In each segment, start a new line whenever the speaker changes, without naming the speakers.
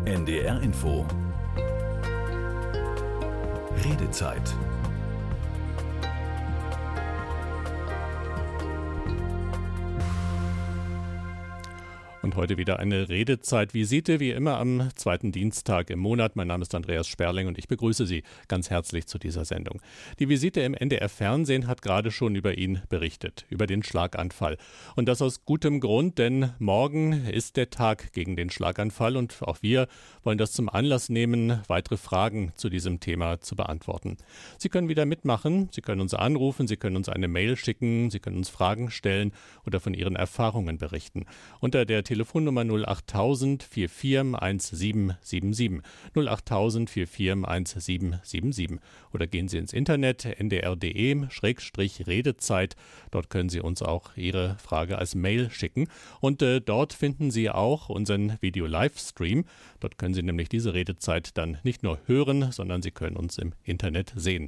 NDR Info. Redezeit.
Und heute wieder eine Redezeit-Visite, wie immer am zweiten Dienstag im Monat. Mein Name ist Andreas Sperling und ich begrüße Sie ganz herzlich zu dieser Sendung. Die Visite im NDR-Fernsehen hat gerade schon über ihn berichtet, über den Schlaganfall. Und das aus gutem Grund, denn morgen ist der Tag gegen den Schlaganfall und auch wir wollen das zum Anlass nehmen, weitere Fragen zu diesem Thema zu beantworten. Sie können wieder mitmachen, Sie können uns anrufen, Sie können uns eine Mail schicken, Sie können uns Fragen stellen oder von Ihren Erfahrungen berichten. Unter der Telefonnummer 08000 44 1777. 08000 44 1777. Oder gehen Sie ins Internet ndr.de/Redezeit. Dort können Sie uns auch Ihre Frage als Mail schicken. Und dort finden Sie auch unseren Video-Livestream. Dort können Sie nämlich diese Redezeit dann nicht nur hören, sondern Sie können uns im Internet sehen.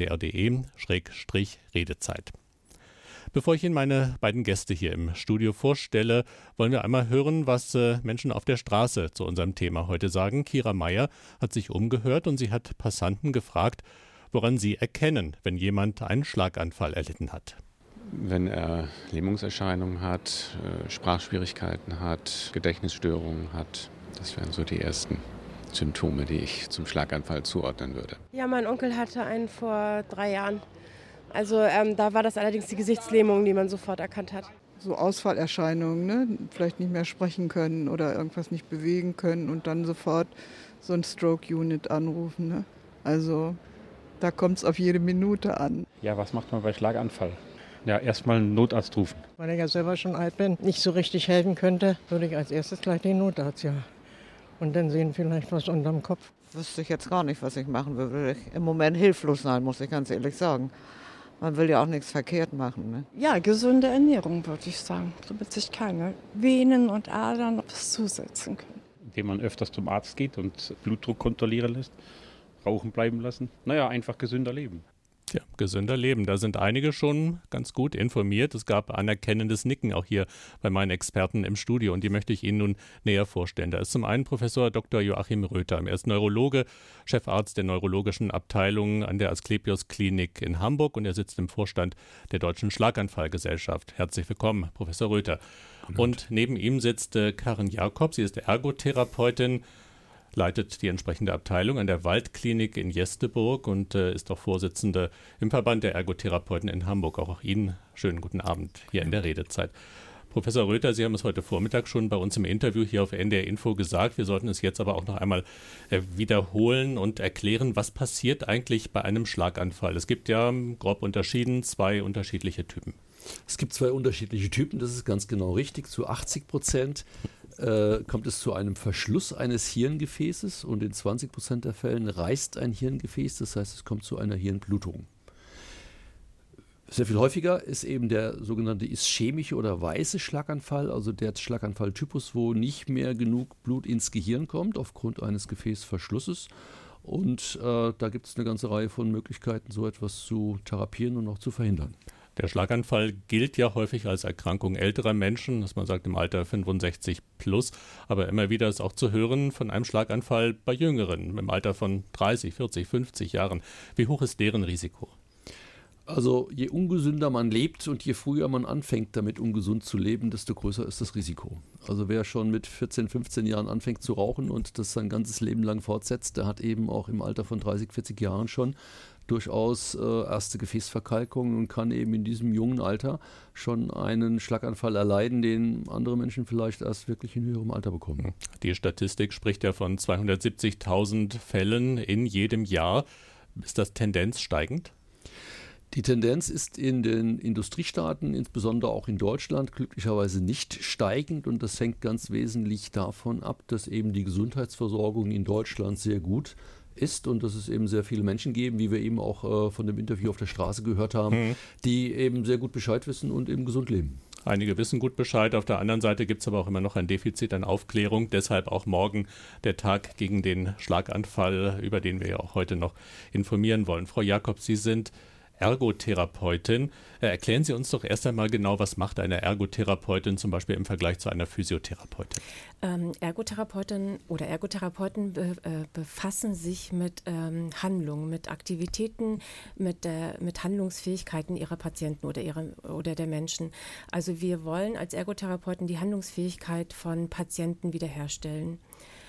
ndr.de/Redezeit. Bevor ich Ihnen meine beiden Gäste hier im Studio vorstelle, wollen wir einmal hören, was Menschen auf der Straße zu unserem Thema heute sagen. Kira Meyer hat sich umgehört und sie hat Passanten gefragt, woran sie erkennen, wenn jemand einen Schlaganfall erlitten hat.
Wenn er Lähmungserscheinungen hat, Sprachschwierigkeiten hat, Gedächtnisstörungen hat, das wären so die ersten Symptome, die ich zum Schlaganfall zuordnen würde.
Ja, mein Onkel hatte einen vor 3 Jahren. Also da war das allerdings die Gesichtslähmung, die man sofort erkannt hat.
So Ausfallerscheinungen, ne? Vielleicht nicht mehr sprechen können oder irgendwas nicht bewegen können und dann sofort so ein Stroke-Unit anrufen. Ne? Also da kommt es auf jede Minute an.
Ja, was macht man bei Schlaganfall? Ja, erstmal einen Notarzt rufen.
Weil ich ja selber schon alt bin, nicht so richtig helfen könnte, würde ich als erstes gleich den Notarzt, ja. Und dann sehen vielleicht was unterm Kopf.
Wüsste ich jetzt gar nicht, was ich machen würde. Im Moment hilflos sein, muss ich ganz ehrlich sagen. Man will ja auch nichts verkehrt machen. Ne?
Ja, gesunde Ernährung, würde ich sagen, damit sich keine Venen und Adern was zusetzen können.
Indem man öfters zum Arzt geht und Blutdruck kontrollieren lässt, Rauchen bleiben lassen. Naja, einfach gesünder leben.
Ja, gesünder Leben. Da sind einige schon ganz gut informiert. Es gab anerkennendes Nicken auch hier bei meinen Experten im Studio und die möchte ich Ihnen nun näher vorstellen. Da ist zum einen Professor Dr. Joachim Röther. Er ist Neurologe, Chefarzt der neurologischen Abteilung an der Asklepios Klinik in Hamburg und er sitzt im Vorstand der Deutschen Schlaganfallgesellschaft. Herzlich willkommen, Professor Röther. Und neben ihm sitzt Karin Jakob. Sie ist Ergotherapeutin, leitet die entsprechende Abteilung an der Waldklinik in Jesteburg und ist auch Vorsitzende im Verband der Ergotherapeuten in Hamburg. Auch Ihnen schönen guten Abend hier in der Redezeit. Professor Röther, Sie haben es heute Vormittag schon bei uns im Interview hier auf NDR Info gesagt. Wir sollten es jetzt aber auch noch einmal wiederholen und erklären, was passiert eigentlich bei einem Schlaganfall. Es gibt ja grob unterschieden 2 unterschiedliche Typen.
Es gibt 2 unterschiedliche Typen, das ist ganz genau richtig. Zu 80% kommt es zu einem Verschluss eines Hirngefäßes und in 20% der Fällen reißt ein Hirngefäß, das heißt, es kommt zu einer Hirnblutung. Sehr viel häufiger ist eben der sogenannte ischämische oder weiße Schlaganfall, also der Schlaganfalltypus, wo nicht mehr genug Blut ins Gehirn kommt aufgrund eines Gefäßverschlusses. Und da gibt es eine ganze Reihe von Möglichkeiten, so etwas zu therapieren und auch zu verhindern.
Der Schlaganfall gilt ja häufig als Erkrankung älterer Menschen, dass man sagt im Alter 65 plus, aber immer wieder ist auch zu hören von einem Schlaganfall bei Jüngeren im Alter von 30, 40, 50 Jahren. Wie hoch ist deren Risiko?
Also je ungesünder man lebt und je früher man anfängt, damit ungesund zu leben, desto größer ist das Risiko. Also wer schon mit 14, 15 Jahren anfängt zu rauchen und das sein ganzes Leben lang fortsetzt, der hat eben auch im Alter von 30, 40 Jahren schon durchaus erste Gefäßverkalkungen und kann eben in diesem jungen Alter schon einen Schlaganfall erleiden, den andere Menschen vielleicht erst wirklich in höherem Alter bekommen.
Die Statistik spricht ja von 270.000 Fällen in jedem Jahr. Ist das Tendenz steigend?
Die Tendenz ist in den Industriestaaten, insbesondere auch in Deutschland, glücklicherweise nicht steigend und das hängt ganz wesentlich davon ab, dass eben die Gesundheitsversorgung in Deutschland sehr gut ist und dass es eben sehr viele Menschen geben, wie wir eben auch von dem Interview auf der Straße gehört haben, die eben sehr gut Bescheid wissen und eben gesund leben.
Einige wissen gut Bescheid, auf der anderen Seite gibt es aber auch immer noch ein Defizit an Aufklärung, deshalb auch morgen der Tag gegen den Schlaganfall, über den wir ja auch heute noch informieren wollen. Frau Jakob, Sie sind Ergotherapeutin. Erklären Sie uns doch erst einmal genau, was macht eine Ergotherapeutin zum Beispiel im Vergleich zu einer Physiotherapeutin?
Ergotherapeuten oder Ergotherapeuten befassen sich mit Handlungen, mit Aktivitäten, mit Handlungsfähigkeiten ihrer Patienten oder der Menschen. Also wir wollen als Ergotherapeuten die Handlungsfähigkeit von Patienten wiederherstellen.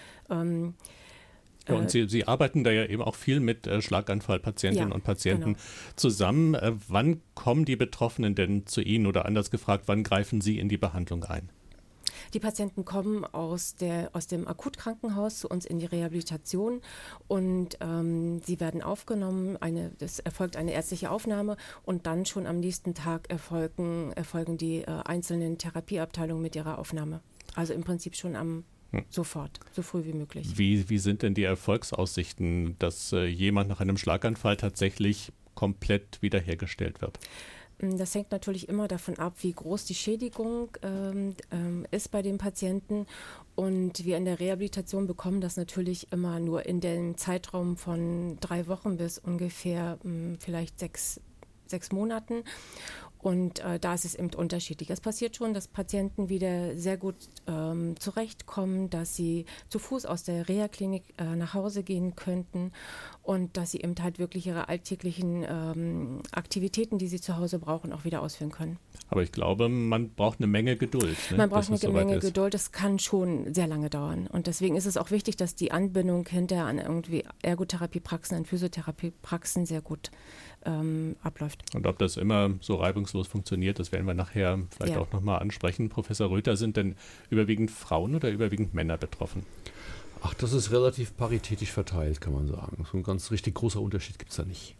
Ja, und Sie arbeiten da ja eben auch viel mit Schlaganfallpatientinnen und Patienten zusammen. Wann kommen die Betroffenen denn zu Ihnen oder anders gefragt, wann greifen Sie in die Behandlung ein?
Die Patienten kommen aus dem Akutkrankenhaus zu uns in die Rehabilitation und sie werden aufgenommen. Es erfolgt eine ärztliche Aufnahme und dann schon am nächsten Tag erfolgen die einzelnen Therapieabteilungen mit ihrer Aufnahme. Also im Prinzip schon sofort, so früh wie möglich.
Wie sind denn die Erfolgsaussichten, dass jemand nach einem Schlaganfall tatsächlich komplett wiederhergestellt wird?
Das hängt natürlich immer davon ab, wie groß die Schädigung ist bei dem Patienten. Und wir in der Rehabilitation bekommen das natürlich immer nur in den Zeitraum von 3 Wochen bis ungefähr vielleicht 6 Monaten. Und da ist es eben unterschiedlich. Es passiert schon, dass Patienten wieder sehr gut zurechtkommen, dass sie zu Fuß aus der Reha-Klinik nach Hause gehen könnten und dass sie eben halt wirklich ihre alltäglichen Aktivitäten, die sie zu Hause brauchen, auch wieder ausführen können.
Aber ich glaube, man braucht eine Menge Geduld. Ne?
Man braucht eine Menge Geduld. Das kann schon sehr lange dauern. Und deswegen ist es auch wichtig, dass die Anbindung hinterher an irgendwie Ergotherapiepraxen, an Physiotherapiepraxen sehr gut abläuft.
Und ob das immer so reibungslos funktioniert, das werden wir nachher vielleicht auch nochmal ansprechen. Professor Röther, sind denn überwiegend Frauen oder überwiegend Männer betroffen?
Ach, das ist relativ paritätisch verteilt, kann man sagen. So ein ganz richtig großer Unterschied gibt es da nicht.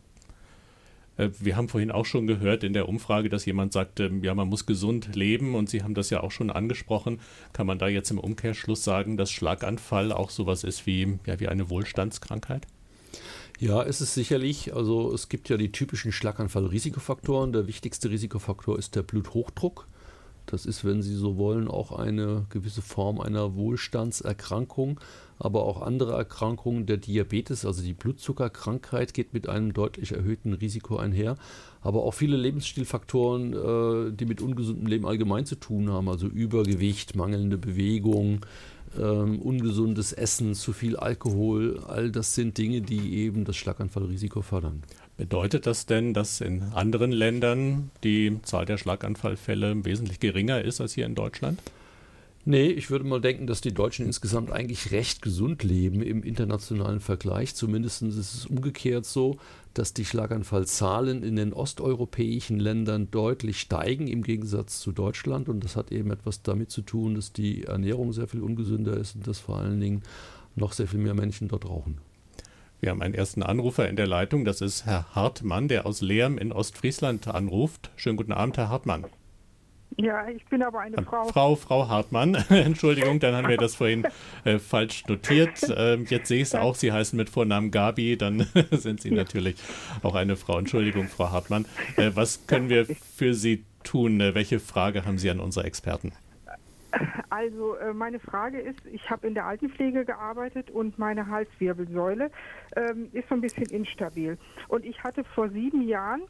Wir haben vorhin auch schon gehört in der Umfrage, dass jemand sagte, ja, man muss gesund leben und Sie haben das ja auch schon angesprochen. Kann man da jetzt im Umkehrschluss sagen, dass Schlaganfall auch sowas ist wie eine Wohlstandskrankheit?
Ja, ist es sicherlich. Also es gibt ja die typischen Schlaganfall-Risikofaktoren. Der wichtigste Risikofaktor ist der Bluthochdruck. Das ist, wenn Sie so wollen, auch eine gewisse Form einer Wohlstandserkrankung, aber auch andere Erkrankungen. Der Diabetes, also die Blutzuckerkrankheit, geht mit einem deutlich erhöhten Risiko einher. Aber auch viele Lebensstilfaktoren, die mit ungesundem Leben allgemein zu tun haben, also Übergewicht, mangelnde Bewegung, ungesundes Essen, zu viel Alkohol, all das sind Dinge, die eben das Schlaganfallrisiko fördern.
Bedeutet das denn, dass in anderen Ländern die Zahl der Schlaganfallfälle wesentlich geringer ist als hier in Deutschland?
Nee, ich würde mal denken, dass die Deutschen insgesamt eigentlich recht gesund leben im internationalen Vergleich. Zumindest ist es umgekehrt so, dass die Schlaganfallzahlen in den osteuropäischen Ländern deutlich steigen im Gegensatz zu Deutschland. Und das hat eben etwas damit zu tun, dass die Ernährung sehr viel ungesünder ist und dass vor allen Dingen noch sehr viel mehr Menschen dort rauchen.
Wir haben einen ersten Anrufer in der Leitung. Das ist Herr Hartmann, der aus Lehrm in Ostfriesland anruft. Schönen guten Abend, Herr Hartmann.
Ja, ich bin aber eine Frau.
Frau Hartmann, Entschuldigung, dann haben wir das vorhin falsch notiert. Jetzt sehe ich es auch, Sie heißen mit Vornamen Gabi, dann sind Sie natürlich auch eine Frau. Entschuldigung, Frau Hartmann. Was können wir für Sie tun? Welche Frage haben Sie an unsere Experten?
Also meine Frage ist, ich habe in der Altenpflege gearbeitet und meine Halswirbelsäule ist so ein bisschen instabil. Und ich hatte vor 7 Jahren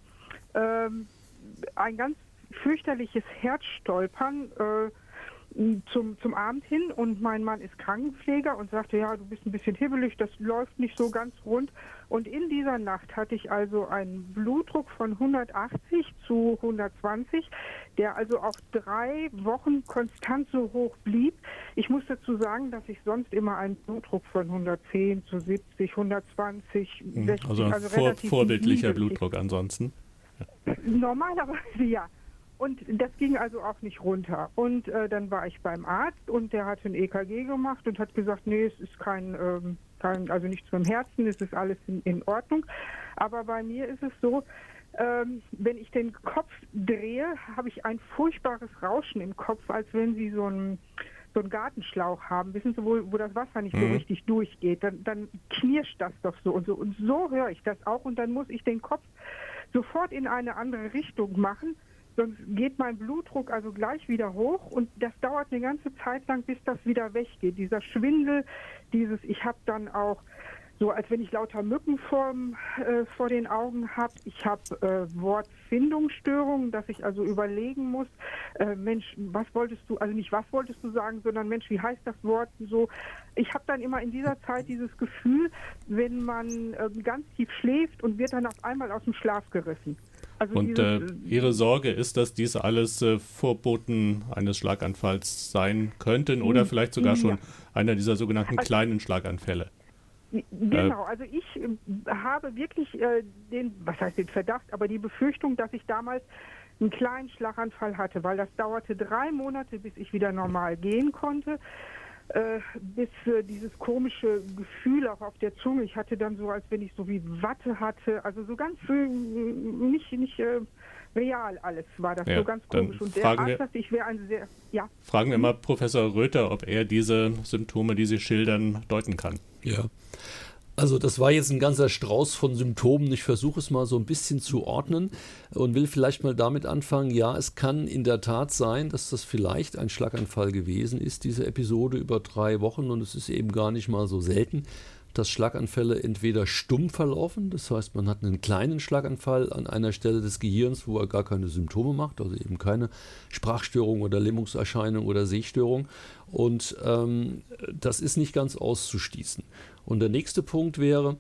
ein ganz fürchterliches Herzstolpern zum Abend hin und mein Mann ist Krankenpfleger und sagte, ja, du bist ein bisschen hibbelig, das läuft nicht so ganz rund. Und in dieser Nacht hatte ich also einen Blutdruck von 180 zu 120, der also auch 3 Wochen konstant so hoch blieb. Ich muss dazu sagen, dass ich sonst immer einen Blutdruck von 110 zu 70, 120, 60,
also relativ vorbildlicher Blutdruck ansonsten?
Ja. Normalerweise ja. Und das ging also auch nicht runter. Und dann war ich beim Arzt und der hat ein EKG gemacht und hat gesagt, nee, es ist also nichts vom Herzen, es ist alles in Ordnung. Aber bei mir ist es so, wenn ich den Kopf drehe, habe ich ein furchtbares Rauschen im Kopf, als wenn Sie so einen Gartenschlauch haben. Wissen Sie, wo das Wasser nicht so richtig durchgeht? Dann knirscht das doch so. Und so höre ich das auch. Und dann muss ich den Kopf sofort in eine andere Richtung machen. Sonst geht mein Blutdruck also gleich wieder hoch und das dauert eine ganze Zeit lang, bis das wieder weggeht. Dieser Schwindel, ich habe dann auch so, als wenn ich lauter Mücken vor den Augen habe. Ich habe Wortfindungsstörungen, dass ich also überlegen muss, Mensch, was wolltest du sagen, sondern Mensch, wie heißt das Wort so? Ich habe dann immer in dieser Zeit dieses Gefühl, wenn man ganz tief schläft und wird dann auf einmal aus dem Schlaf gerissen. Also
und Ihre Sorge ist, dass dies alles Vorboten eines Schlaganfalls sein könnten oder vielleicht sogar schon einer dieser sogenannten kleinen Schlaganfälle?
Genau, also ich habe wirklich den Verdacht, aber die Befürchtung, dass ich damals einen kleinen Schlaganfall hatte, weil das dauerte 3 Monate, bis ich wieder normal gehen konnte, bis dieses komische Gefühl auch auf der Zunge, ich hatte dann so, als wenn ich so wie Watte hatte, also so ganz nicht real alles war das, so ganz komisch. Und der Arzt sagte, ich wäre
Fragen wir mal Professor Röther, ob er diese Symptome, die Sie schildern, deuten kann.
Ja, also das war jetzt ein ganzer Strauß von Symptomen. Ich versuche es mal so ein bisschen zu ordnen und will vielleicht mal damit anfangen. Ja, es kann in der Tat sein, dass das vielleicht ein Schlaganfall gewesen ist, diese Episode über 3 Wochen. Und es ist eben gar nicht mal so selten, dass Schlaganfälle entweder stumm verlaufen, das heißt, man hat einen kleinen Schlaganfall an einer Stelle des Gehirns, wo er gar keine Symptome macht, also eben keine Sprachstörung oder Lähmungserscheinung oder Sehstörung. Und das ist nicht ganz auszuschließen. Und der nächste Punkt wäre,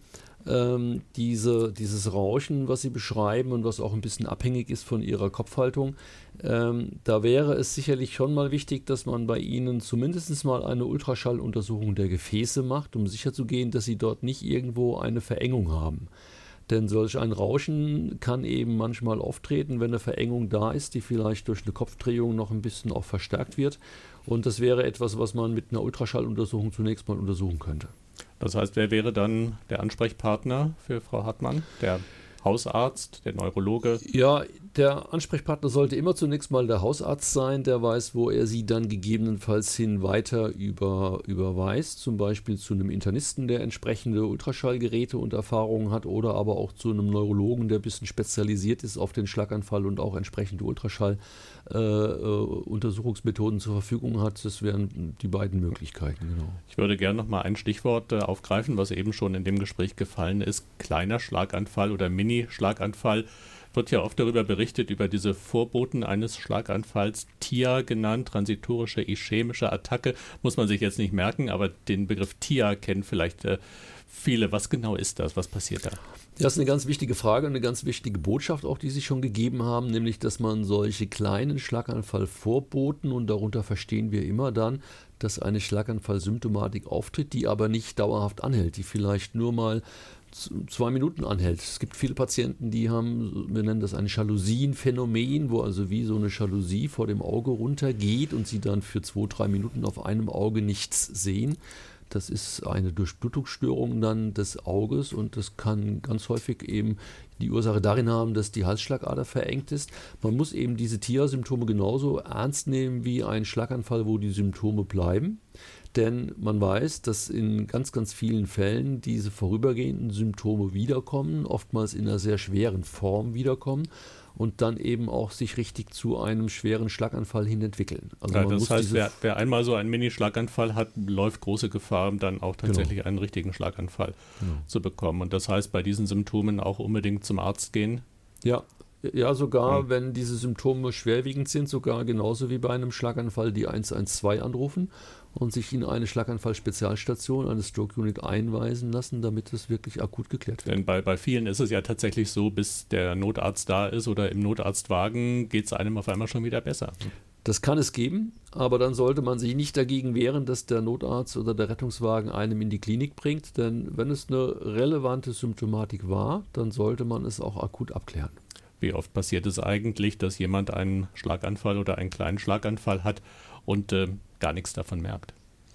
dieses Rauschen, was Sie beschreiben und was auch ein bisschen abhängig ist von Ihrer Kopfhaltung, da wäre es sicherlich schon mal wichtig, dass man bei Ihnen zumindest mal eine Ultraschalluntersuchung der Gefäße macht, um sicherzugehen, dass Sie dort nicht irgendwo eine Verengung haben. Denn solch ein Rauschen kann eben manchmal auftreten, wenn eine Verengung da ist, die vielleicht durch eine Kopfdrehung noch ein bisschen auch verstärkt wird. Und das wäre etwas, was man mit einer Ultraschalluntersuchung zunächst mal untersuchen könnte.
Das heißt, wer wäre dann der Ansprechpartner für Frau Hartmann? Der Hausarzt, der Neurologe?
Ja, der Ansprechpartner sollte immer zunächst mal der Hausarzt sein, der weiß, wo er Sie dann gegebenenfalls hin weiter überweist, zum Beispiel zu einem Internisten, der entsprechende Ultraschallgeräte und Erfahrungen hat, oder aber auch zu einem Neurologen, der ein bisschen spezialisiert ist auf den Schlaganfall und auch entsprechende Ultraschalluntersuchungsmethoden zur Verfügung hat. Das wären die beiden Möglichkeiten, genau.
Ich würde gerne noch mal ein Stichwort aufgreifen, was eben schon in dem Gespräch gefallen ist. Kleiner Schlaganfall oder Mini-Schlaganfall. Wird ja oft darüber berichtet, über diese Vorboten eines Schlaganfalls, TIA genannt, transitorische ischämische Attacke. Muss man sich jetzt nicht merken, aber den Begriff TIA kennen vielleicht viele. Was genau ist das? Was passiert da?
Das ist eine ganz wichtige Frage und eine ganz wichtige Botschaft auch, die Sie schon gegeben haben, nämlich, dass man solche kleinen Schlaganfallvorboten, und darunter verstehen wir immer dann, dass eine Schlaganfallsymptomatik auftritt, die aber nicht dauerhaft anhält, die vielleicht nur mal 2 Minuten anhält. Es gibt viele Patienten, die haben, wir nennen das ein Jalousienphänomen, wo also wie so eine Jalousie vor dem Auge runtergeht und sie dann für 2-3 Minuten auf einem Auge nichts sehen. Das ist eine Durchblutungsstörung dann des Auges und das kann ganz häufig eben die Ursache darin haben, dass die Halsschlagader verengt ist. Man muss eben diese TIA-Symptome genauso ernst nehmen wie ein Schlaganfall, wo die Symptome bleiben. Denn man weiß, dass in ganz, ganz vielen Fällen diese vorübergehenden Symptome wiederkommen, oftmals in einer sehr schweren Form wiederkommen und dann eben auch sich richtig zu einem schweren Schlaganfall hin entwickeln. Also
ja, das heißt, wer einmal so einen Mini-Schlaganfall hat, läuft große Gefahr, dann auch tatsächlich einen richtigen Schlaganfall zu bekommen. Und das heißt, bei diesen Symptomen auch unbedingt zum Arzt gehen?
Ja, sogar wenn diese Symptome schwerwiegend sind, sogar genauso wie bei einem Schlaganfall die 112 anrufen und sich in eine Schlaganfall-Spezialstation, eine Stroke Unit einweisen lassen, damit es wirklich akut geklärt wird.
Denn bei vielen ist es ja tatsächlich so, bis der Notarzt da ist oder im Notarztwagen geht es einem auf einmal schon wieder besser.
Das kann es geben, aber dann sollte man sich nicht dagegen wehren, dass der Notarzt oder der Rettungswagen einem in die Klinik bringt, denn wenn es eine relevante Symptomatik war, dann sollte man es auch akut abklären.
Wie oft passiert es eigentlich, dass jemand einen Schlaganfall oder einen kleinen Schlaganfall hat und gar nichts davon merkt?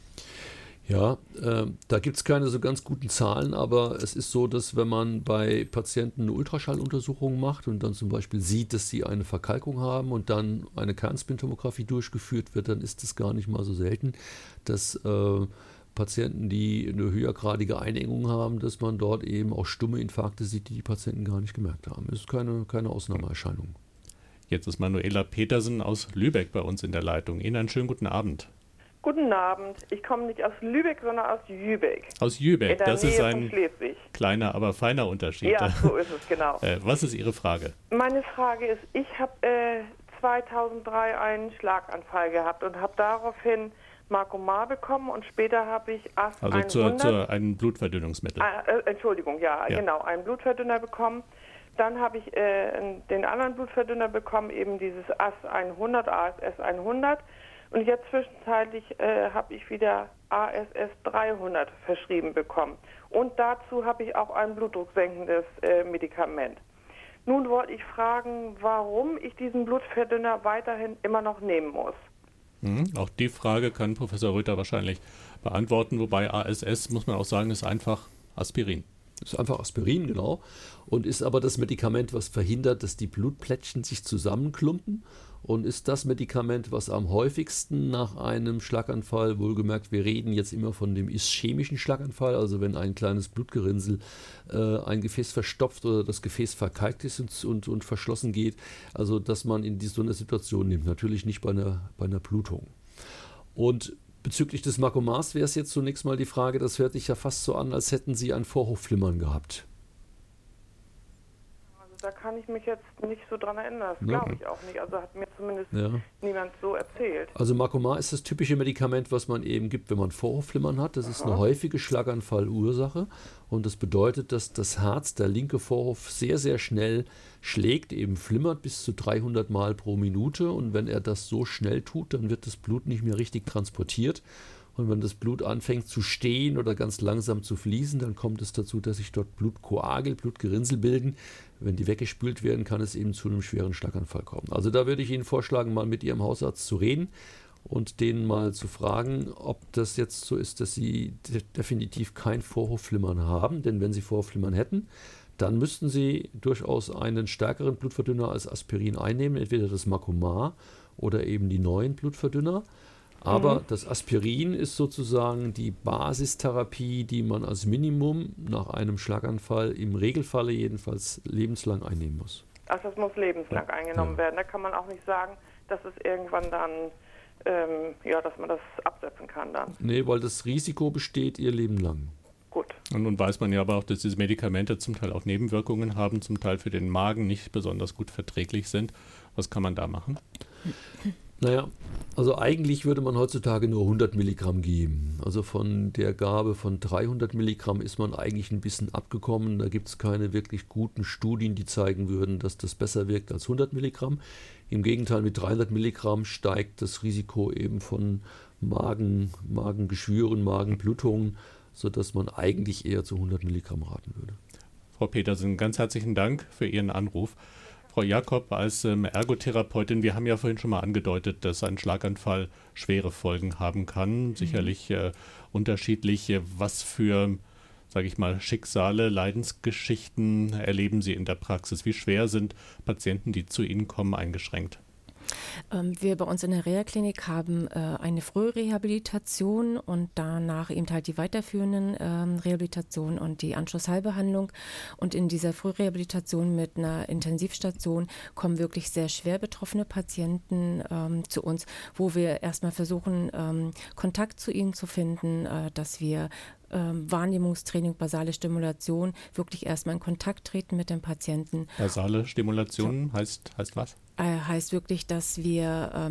Ja, da gibt es keine so ganz guten Zahlen, aber es ist so, dass wenn man bei Patienten eine Ultraschalluntersuchung macht und dann zum Beispiel sieht, dass sie eine Verkalkung haben und dann eine Kernspintomographie durchgeführt wird, dann ist es gar nicht mal so selten, dass Patienten, die eine höhergradige Einengung haben, dass man dort eben auch stumme Infarkte sieht, die Patienten gar nicht gemerkt haben. Das ist keine Ausnahmeerscheinung.
Jetzt ist Manuela Petersen aus Lübeck bei uns in der Leitung. Ihnen einen schönen guten Abend.
Guten Abend. Ich komme nicht aus Lübeck, sondern aus Jübeck.
Aus Jübeck, das ist ein
Schleswig.
Kleiner, aber feiner Unterschied.
Ja, so ist es, genau.
Was ist Ihre Frage?
Meine Frage ist, ich habe 2003 einen Schlaganfall gehabt und habe daraufhin Marcomar bekommen und später habe ich AS 100.
Also ein Blutverdünnungsmittel.
Entschuldigung, ja, genau, einen Blutverdünner bekommen. Dann habe ich den anderen Blutverdünner bekommen, eben dieses AS 100, ASS 100. Und jetzt zwischenzeitlich habe ich wieder ASS 300 verschrieben bekommen. Und dazu habe ich auch ein blutdrucksenkendes Medikament. Nun wollte ich fragen, warum ich diesen Blutverdünner weiterhin immer noch nehmen muss.
Auch die Frage kann Professor Röther wahrscheinlich beantworten, wobei ASS, muss man auch sagen, ist einfach Aspirin.
Das ist einfach Aspirin, genau. Und ist aber das Medikament, was verhindert, dass die Blutplättchen sich zusammenklumpen. Und ist das Medikament, was am häufigsten nach einem Schlaganfall, wohlgemerkt, wir reden jetzt immer von dem ischämischen Schlaganfall, also wenn ein kleines Blutgerinnsel ein Gefäß verstopft oder das Gefäß verkalkt ist und verschlossen geht, also dass man in so einer Situation nimmt, natürlich nicht bei einer Blutung. Und bezüglich des Marcomars wäre es jetzt zunächst mal die Frage, das hört sich ja fast so an, als hätten Sie ein Vorhofflimmern gehabt.
Da kann ich mich jetzt nicht so dran erinnern, das glaube ich auch nicht. Also hat mir zumindest niemand so erzählt.
Also Marcomar ist das typische Medikament, was man eben gibt, wenn man Vorhofflimmern hat. Das ist eine häufige Schlaganfallursache und das bedeutet, dass das Herz, der linke Vorhof, sehr, sehr schnell schlägt, eben flimmert bis zu 300 Mal pro Minute und wenn er das so schnell tut, dann wird das Blut nicht mehr richtig transportiert. Und wenn das Blut anfängt zu stehen oder ganz langsam zu fließen, dann kommt es dazu, dass sich dort Blutkoagel, Blutgerinnsel bilden. Wenn die weggespült werden, kann es eben zu einem schweren Schlaganfall kommen. Also da würde ich Ihnen vorschlagen, mal mit Ihrem Hausarzt zu reden und den mal zu fragen, ob das jetzt so ist, dass Sie definitiv kein Vorhofflimmern haben. Denn wenn Sie Vorhofflimmern hätten, dann müssten Sie durchaus einen stärkeren Blutverdünner als Aspirin einnehmen, entweder das Marcomar oder eben die neuen Blutverdünner. Aber das Aspirin ist sozusagen die Basistherapie, die man als Minimum nach einem Schlaganfall im Regelfalle jedenfalls lebenslang einnehmen muss.
Ach, das muss lebenslang eingenommen werden. Da kann man auch nicht sagen, dass es irgendwann dann, dass man das absetzen kann dann.
Nee, weil das Risiko besteht ihr Leben lang.
Gut.
Und nun weiß man ja aber auch, dass diese Medikamente zum Teil auch Nebenwirkungen haben, zum Teil für den Magen nicht besonders gut verträglich sind. Was kann man da machen?
Naja, also eigentlich würde man heutzutage nur 100 Milligramm geben. Also von der Gabe von 300 Milligramm ist man eigentlich ein bisschen abgekommen. Da gibt es keine wirklich guten Studien, die zeigen würden, dass das besser wirkt als 100 Milligramm. Im Gegenteil, mit 300 Milligramm steigt das Risiko eben von Magengeschwüren, Magenblutungen, sodass man eigentlich eher zu 100 Milligramm raten würde.
Frau Petersen, ganz herzlichen Dank für Ihren Anruf. Frau Jakob, als Ergotherapeutin, wir haben ja vorhin schon mal angedeutet, dass ein Schlaganfall schwere Folgen haben kann. Sicherlich unterschiedlich. Was für, sage ich mal, Schicksale, Leidensgeschichten erleben Sie in der Praxis? Wie schwer sind Patienten, die zu Ihnen kommen, eingeschränkt?
Wir bei uns in der Reha-Klinik haben eine Frührehabilitation und danach eben halt die weiterführenden Rehabilitation und die Anschlussheilbehandlung. Und in dieser Frührehabilitation mit einer Intensivstation kommen wirklich sehr schwer betroffene Patienten zu uns, wo wir erstmal versuchen, Kontakt zu ihnen zu finden, dass wir Wahrnehmungstraining, basale Stimulation, wirklich erstmal in Kontakt treten mit dem Patienten.
Basale Stimulation heißt was?
Heißt wirklich, dass wir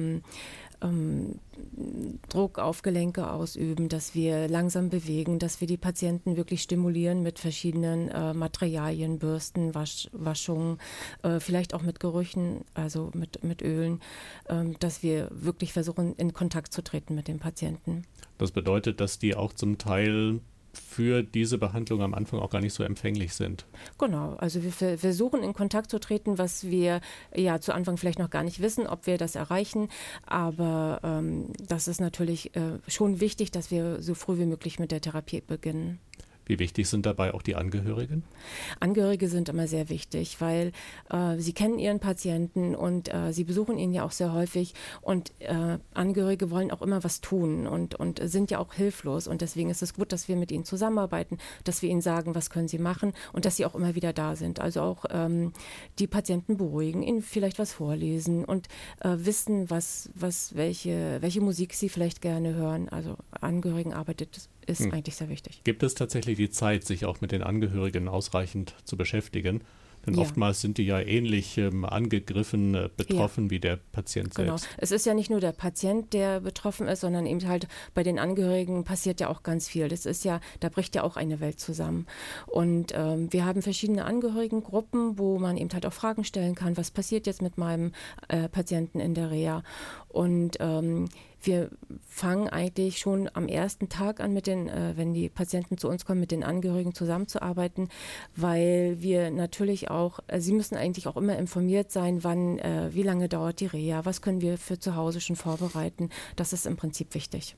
Druck auf Gelenke ausüben, dass wir langsam bewegen, dass wir die Patienten wirklich stimulieren mit verschiedenen Materialien, Bürsten, Waschungen, vielleicht auch mit Gerüchen, also mit Ölen, dass wir wirklich versuchen, in Kontakt zu treten mit den Patienten.
Das bedeutet, dass die auch zum Teil für diese Behandlung am Anfang auch gar nicht so empfänglich sind.
Genau, also wir versuchen in Kontakt zu treten, was wir ja zu Anfang vielleicht noch gar nicht wissen, ob wir das erreichen, aber das ist natürlich schon wichtig, dass wir so früh wie möglich mit der Therapie beginnen.
Wie wichtig sind dabei auch die Angehörigen?
Angehörige sind immer sehr wichtig, weil sie kennen ihren Patienten und sie besuchen ihn ja auch sehr häufig und Angehörige wollen auch immer was tun und sind ja auch hilflos und deswegen ist es gut, dass wir mit ihnen zusammenarbeiten, dass wir ihnen sagen, was können sie machen und dass sie auch immer wieder da sind. Also auch die Patienten beruhigen, ihnen vielleicht was vorlesen und wissen, welche Musik sie vielleicht gerne hören. Also Angehörigenarbeit ist eigentlich sehr wichtig.
Gibt es tatsächlich die Zeit, sich auch mit den Angehörigen ausreichend zu beschäftigen? Denn oftmals sind die ja ähnlich angegriffen, betroffen wie der Patient selbst.
Genau. Es ist ja nicht nur der Patient, der betroffen ist, sondern eben halt bei den Angehörigen passiert ja auch ganz viel. Das ist ja, da bricht ja auch eine Welt zusammen. Und wir haben verschiedene Angehörigengruppen, wo man eben halt auch Fragen stellen kann, was passiert jetzt mit meinem Patienten in der Reha? Und wir fangen eigentlich schon am ersten Tag an, wenn die Patienten zu uns kommen, mit den Angehörigen zusammenzuarbeiten, weil wir natürlich auch, sie müssen eigentlich auch immer informiert sein, wie lange dauert die Reha, was können wir für zu Hause schon vorbereiten. Das ist im Prinzip wichtig.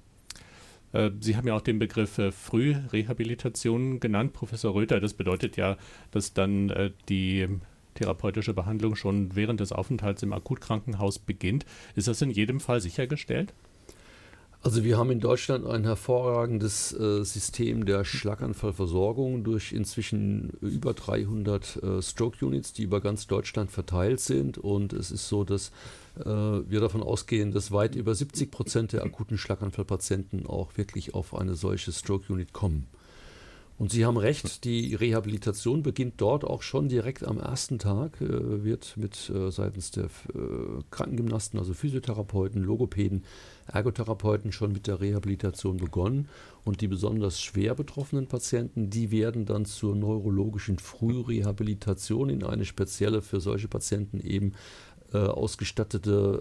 Sie haben ja auch den Begriff Frührehabilitation genannt, Professor Röther. Das bedeutet ja, dass dann die therapeutische Behandlung schon während des Aufenthalts im Akutkrankenhaus beginnt. Ist das in jedem Fall sichergestellt?
Also wir haben in Deutschland ein hervorragendes System der Schlaganfallversorgung durch inzwischen über 300 Stroke-Units, die über ganz Deutschland verteilt sind. Und es ist so, dass wir davon ausgehen, dass weit über 70% der akuten Schlaganfallpatienten auch wirklich auf eine solche Stroke-Unit kommen. Und Sie haben recht, die Rehabilitation beginnt dort auch schon direkt am ersten Tag, wird seitens der Krankengymnasten, also Physiotherapeuten, Logopäden, Ergotherapeuten schon mit der Rehabilitation begonnen. Und die besonders schwer betroffenen Patienten, die werden dann zur neurologischen Frührehabilitation in eine spezielle für solche Patienten eben ausgestattete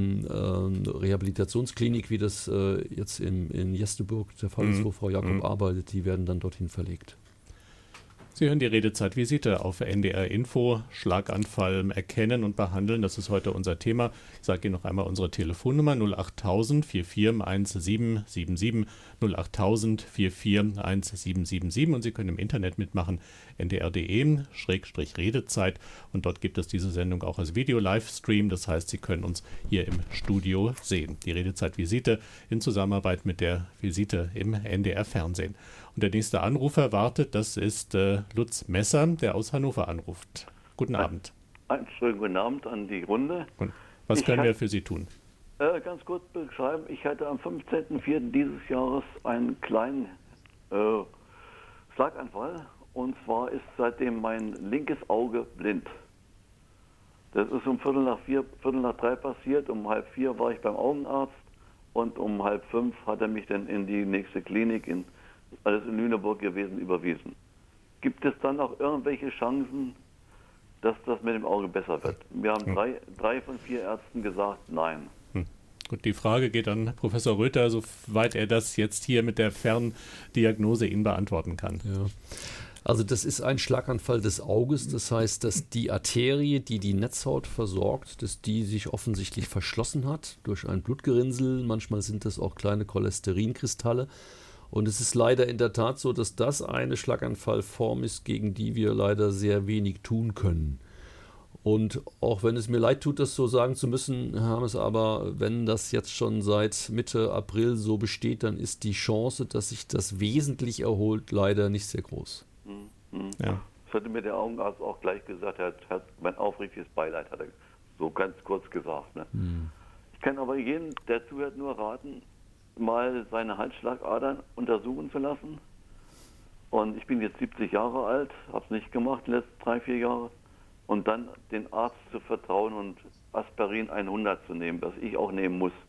Rehabilitationsklinik, wie das jetzt in Jesteburg der Fall ist, wo Frau Jakob arbeitet, die werden dann dorthin verlegt.
Sie hören die Redezeit-Visite auf NDR Info. Schlaganfall erkennen und behandeln, das ist heute unser Thema. Ich sage Ihnen noch einmal unsere Telefonnummer 08000 441777 08000 441777 und Sie können im Internet mitmachen, ndr.de/Redezeit und dort gibt es diese Sendung auch als Video-Livestream, das heißt, Sie können uns hier im Studio sehen. Die Redezeit-Visite in Zusammenarbeit mit der Visite im NDR-Fernsehen. Und der nächste Anrufer wartet, das ist Lutz Messer, der aus Hannover anruft. Guten Abend.
Einen schönen guten Abend an die Runde.
Und was können wir für Sie tun?
Ganz kurz beschreiben, ich hatte am 15.04. dieses Jahres einen kleinen Schlaganfall. Und zwar ist seitdem mein linkes Auge blind. Das ist um 3:15 passiert. Um 3:30 war ich beim Augenarzt. Und um 4:30 hat er mich dann in die nächste Klinik, alles in Lüneburg gewesen, überwiesen. Gibt es dann auch irgendwelche Chancen, dass das mit dem Auge besser wird? Wir haben drei von 4 Ärzten gesagt, nein.
Gut, die Frage geht an Professor Röther, soweit er das jetzt hier mit der Ferndiagnose Ihnen beantworten kann.
Ja. Also das ist ein Schlaganfall des Auges, das heißt, dass die Arterie, die die Netzhaut versorgt, dass die sich offensichtlich verschlossen hat durch ein Blutgerinnsel. Manchmal sind das auch kleine Cholesterinkristalle. Und es ist leider in der Tat so, dass das eine Schlaganfallform ist, gegen die wir leider sehr wenig tun können. Und auch wenn es mir leid tut, das so sagen zu müssen, Herr Hammes, aber wenn das jetzt schon seit Mitte April so besteht, dann ist die Chance, dass sich das wesentlich erholt, leider nicht sehr groß.
Ja. Das hatte mir der Augenarzt auch gleich gesagt, er hat mein aufrichtiges Beileid, hat er so ganz kurz gesagt. Ne? Ich kann aber jeden, der zuhört, nur raten, mal seine Halsschlagadern untersuchen zu lassen. Und ich bin jetzt 70 Jahre alt, habe es nicht gemacht, die letzten 3-4 Jahre. Und dann den Arzt zu vertrauen und Aspirin 100 zu nehmen, was ich auch nehmen muss.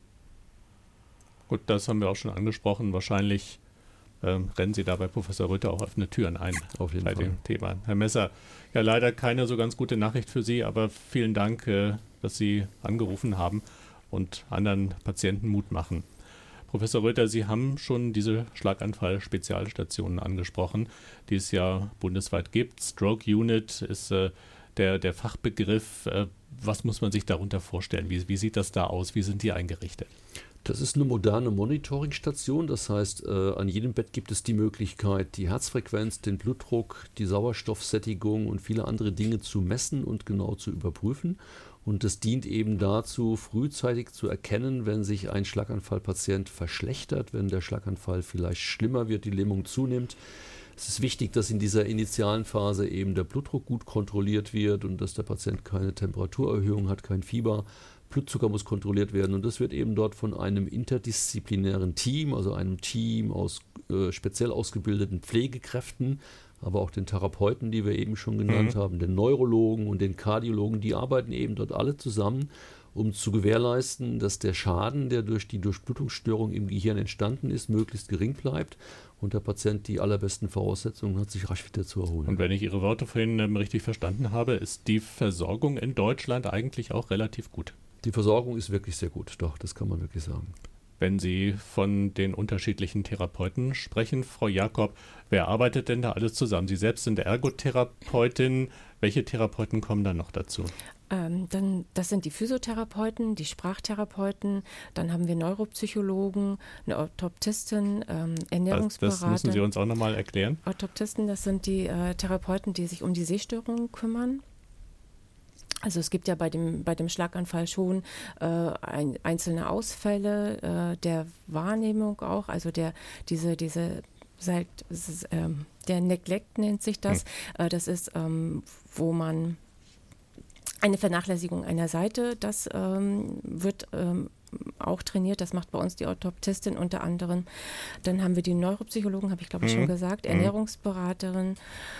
Gut, das haben wir auch schon angesprochen. Wahrscheinlich rennen Sie da bei Professor Röther auch offene Türen ein.
Auf jeden
Fall.
Dem
Thema. Herr Messer, ja leider keine so ganz gute Nachricht für Sie, aber vielen Dank, dass Sie angerufen haben und anderen Patienten Mut machen. Professor Röther, Sie haben schon diese Schlaganfall-Spezialstationen angesprochen, die es ja bundesweit gibt. Stroke Unit ist der Fachbegriff. Was muss man sich darunter vorstellen? Wie sieht das da aus? Wie sind die eingerichtet?
Das ist eine moderne Monitoring-Station. Das heißt, an jedem Bett gibt es die Möglichkeit, die Herzfrequenz, den Blutdruck, die Sauerstoffsättigung und viele andere Dinge zu messen und genau zu überprüfen. Und das dient eben dazu, frühzeitig zu erkennen, wenn sich ein Schlaganfallpatient verschlechtert, wenn der Schlaganfall vielleicht schlimmer wird, die Lähmung zunimmt. Es ist wichtig, dass in dieser initialen Phase eben der Blutdruck gut kontrolliert wird und dass der Patient keine Temperaturerhöhung hat, kein Fieber. Blutzucker muss kontrolliert werden und das wird eben dort von einem interdisziplinären Team, also einem Team aus speziell ausgebildeten Pflegekräften, aber auch den Therapeuten, die wir eben schon genannt haben, den Neurologen und den Kardiologen, die arbeiten eben dort alle zusammen, um zu gewährleisten, dass der Schaden, der durch die Durchblutungsstörung im Gehirn entstanden ist, möglichst gering bleibt und der Patient die allerbesten Voraussetzungen hat, sich rasch wieder zu erholen.
Und wenn ich Ihre Worte vorhin richtig verstanden habe, ist die Versorgung in Deutschland eigentlich auch relativ gut?
Die Versorgung ist wirklich sehr gut, doch, das kann man wirklich sagen.
Wenn Sie von den unterschiedlichen Therapeuten sprechen, Frau Jakob, wer arbeitet denn da alles zusammen? Sie selbst sind Ergotherapeutin. Welche Therapeuten kommen da noch dazu?
Das sind die Physiotherapeuten, die Sprachtherapeuten, dann haben wir Neuropsychologen, eine Orthoptistin, Ernährungsberater.
Das müssen Sie uns auch nochmal erklären.
Orthoptisten, das sind die Therapeuten, die sich um die Sehstörungen kümmern. Also es gibt ja bei dem Schlaganfall schon einzelne Ausfälle der Wahrnehmung auch, also der Neglect nennt sich das. Das ist, wo man eine Vernachlässigung einer Seite, das wird auch trainiert, das macht bei uns die Orthoptistin unter anderem. Dann haben wir die Neuropsychologen, habe ich glaube ich schon gesagt, Ernährungsberaterin,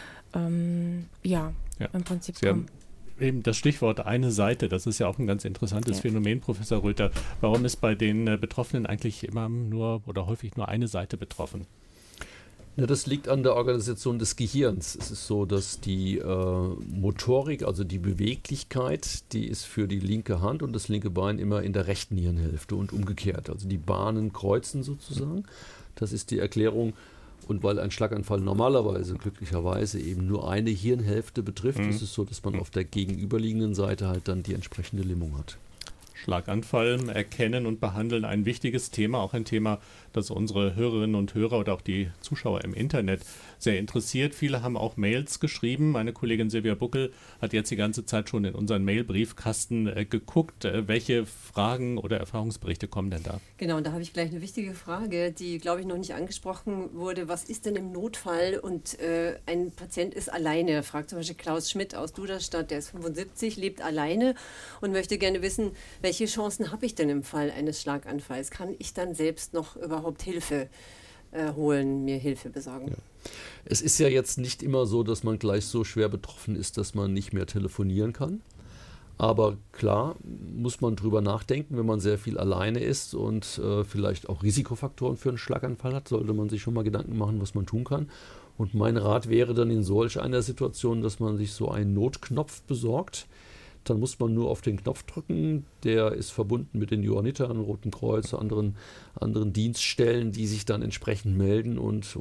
im Prinzip.
Sie haben eben das Stichwort eine Seite, das ist ja auch ein ganz interessantes Phänomen, Professor Röther. Warum ist bei den Betroffenen eigentlich immer nur oder häufig nur eine Seite betroffen?
Ja, das liegt an der Organisation des Gehirns. Es ist so, dass die Motorik, also die Beweglichkeit, die ist für die linke Hand und das linke Bein immer in der rechten Hirnhälfte und umgekehrt. Also die Bahnen kreuzen sozusagen. Das ist die Erklärung. Und weil ein Schlaganfall normalerweise, glücklicherweise, eben nur eine Hirnhälfte betrifft, ist es so, dass man auf der gegenüberliegenden Seite halt dann die entsprechende Lähmung hat.
Schlaganfall erkennen und behandeln, ein wichtiges Thema, auch ein Thema, das unsere Hörerinnen und Hörer oder auch die Zuschauer im Internet sehr interessiert. Viele haben auch Mails geschrieben. Meine Kollegin Silvia Buckel hat jetzt die ganze Zeit schon in unseren Mail-Briefkasten geguckt. Welche Fragen oder Erfahrungsberichte kommen denn da?
Genau, und da habe ich gleich eine wichtige Frage, die, glaube ich, noch nicht angesprochen wurde. Was ist denn im Notfall und ein Patient ist alleine? Fragt zum Beispiel Klaus Schmidt aus Duderstadt, der ist 75, lebt alleine und möchte gerne wissen, welche Chancen habe ich denn im Fall eines Schlaganfalls? Kann ich dann selbst noch überhaupt Hilfe holen, mir Hilfe besorgen?
Ja. Es ist ja jetzt nicht immer so, dass man gleich so schwer betroffen ist, dass man nicht mehr telefonieren kann. Aber klar muss man drüber nachdenken, wenn man sehr viel alleine ist und vielleicht auch Risikofaktoren für einen Schlaganfall hat, sollte man sich schon mal Gedanken machen, was man tun kann. Und mein Rat wäre dann in solch einer Situation, dass man sich so einen Notknopf besorgt. Dann muss man nur auf den Knopf drücken, der ist verbunden mit den Johannitern, Roten Kreuz, anderen Dienststellen, die sich dann entsprechend melden und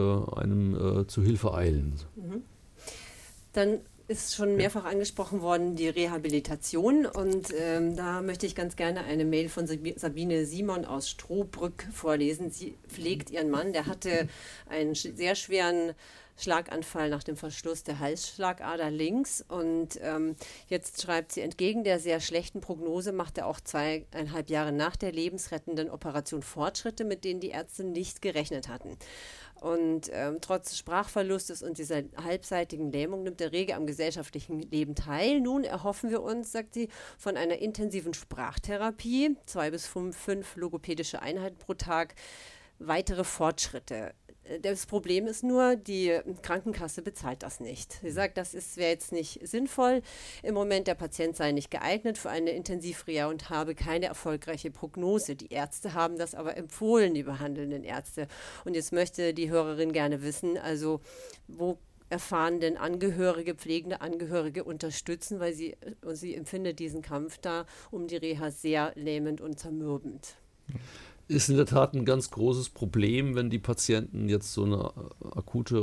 einem zu Hilfe eilen.
Mhm. Dann ist schon mehrfach angesprochen worden, die Rehabilitation. Und da möchte ich ganz gerne eine Mail von Sabine Simon aus Strohbrück vorlesen. Sie pflegt ihren Mann, der hatte einen sehr schweren Schlaganfall nach dem Verschluss der Halsschlagader links. Und jetzt schreibt sie, entgegen der sehr schlechten Prognose macht er auch 2,5 Jahre nach der lebensrettenden Operation Fortschritte, mit denen die Ärzte nicht gerechnet hatten. Und trotz Sprachverlustes und dieser halbseitigen Lähmung nimmt er rege am gesellschaftlichen Leben teil. Nun erhoffen wir uns, sagt sie, von einer intensiven Sprachtherapie, 2 bis 5 logopädische Einheiten pro Tag, weitere Fortschritte. Das Problem ist nur, die Krankenkasse bezahlt das nicht. Sie sagt, das wäre jetzt nicht sinnvoll. Im Moment der Patient sei nicht geeignet für eine Intensivreha und habe keine erfolgreiche Prognose. Die Ärzte haben das aber empfohlen, die behandelnden Ärzte. Und jetzt möchte die Hörerin gerne wissen, also wo erfahren denn Angehörige, pflegende Angehörige unterstützen, weil sie empfindet diesen Kampf da um die Reha sehr lähmend und zermürbend.
Ist in der Tat ein ganz großes Problem, wenn die Patienten jetzt so eine akute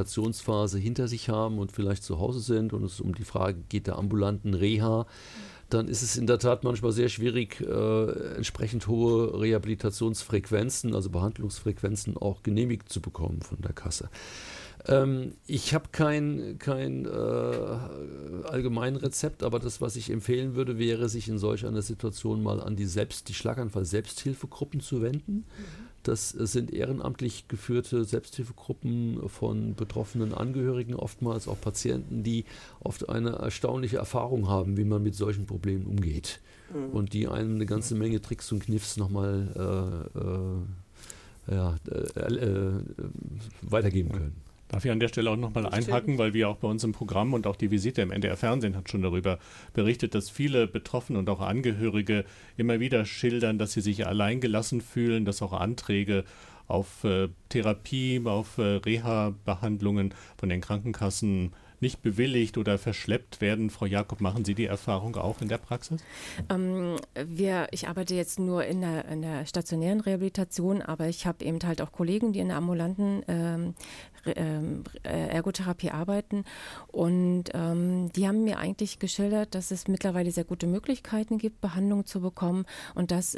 Rehabilitationsphase hinter sich haben und vielleicht zu Hause sind und es um die Frage geht der ambulanten Reha, dann ist es in der Tat manchmal sehr schwierig, entsprechend hohe Rehabilitationsfrequenzen, also Behandlungsfrequenzen auch genehmigt zu bekommen von der Kasse. Ich habe kein Allgemeinrezept, aber das, was ich empfehlen würde, wäre, sich in solch einer Situation mal an die Schlaganfall-Selbsthilfegruppen zu wenden. Das sind ehrenamtlich geführte Selbsthilfegruppen von betroffenen Angehörigen, oftmals auch Patienten, die oft eine erstaunliche Erfahrung haben, wie man mit solchen Problemen umgeht. Und die einem eine ganze Menge Tricks und Kniffs nochmal weitergeben können.
Darf ich an der Stelle auch nochmal einhaken, weil wir auch bei uns im Programm und auch die Visite im NDR-Fernsehen hat schon darüber berichtet, dass viele Betroffene und auch Angehörige immer wieder schildern, dass sie sich alleingelassen fühlen, dass auch Anträge auf Therapie, auf Reha-Behandlungen von den Krankenkassen nicht bewilligt oder verschleppt werden. Frau Jakob, machen Sie die Erfahrung auch in der Praxis?
Ich arbeite jetzt nur in der stationären Rehabilitation, aber ich habe eben halt auch Kollegen, die in der ambulanten Ergotherapie arbeiten, und die haben mir eigentlich geschildert, dass es mittlerweile sehr gute Möglichkeiten gibt, Behandlung zu bekommen, und dass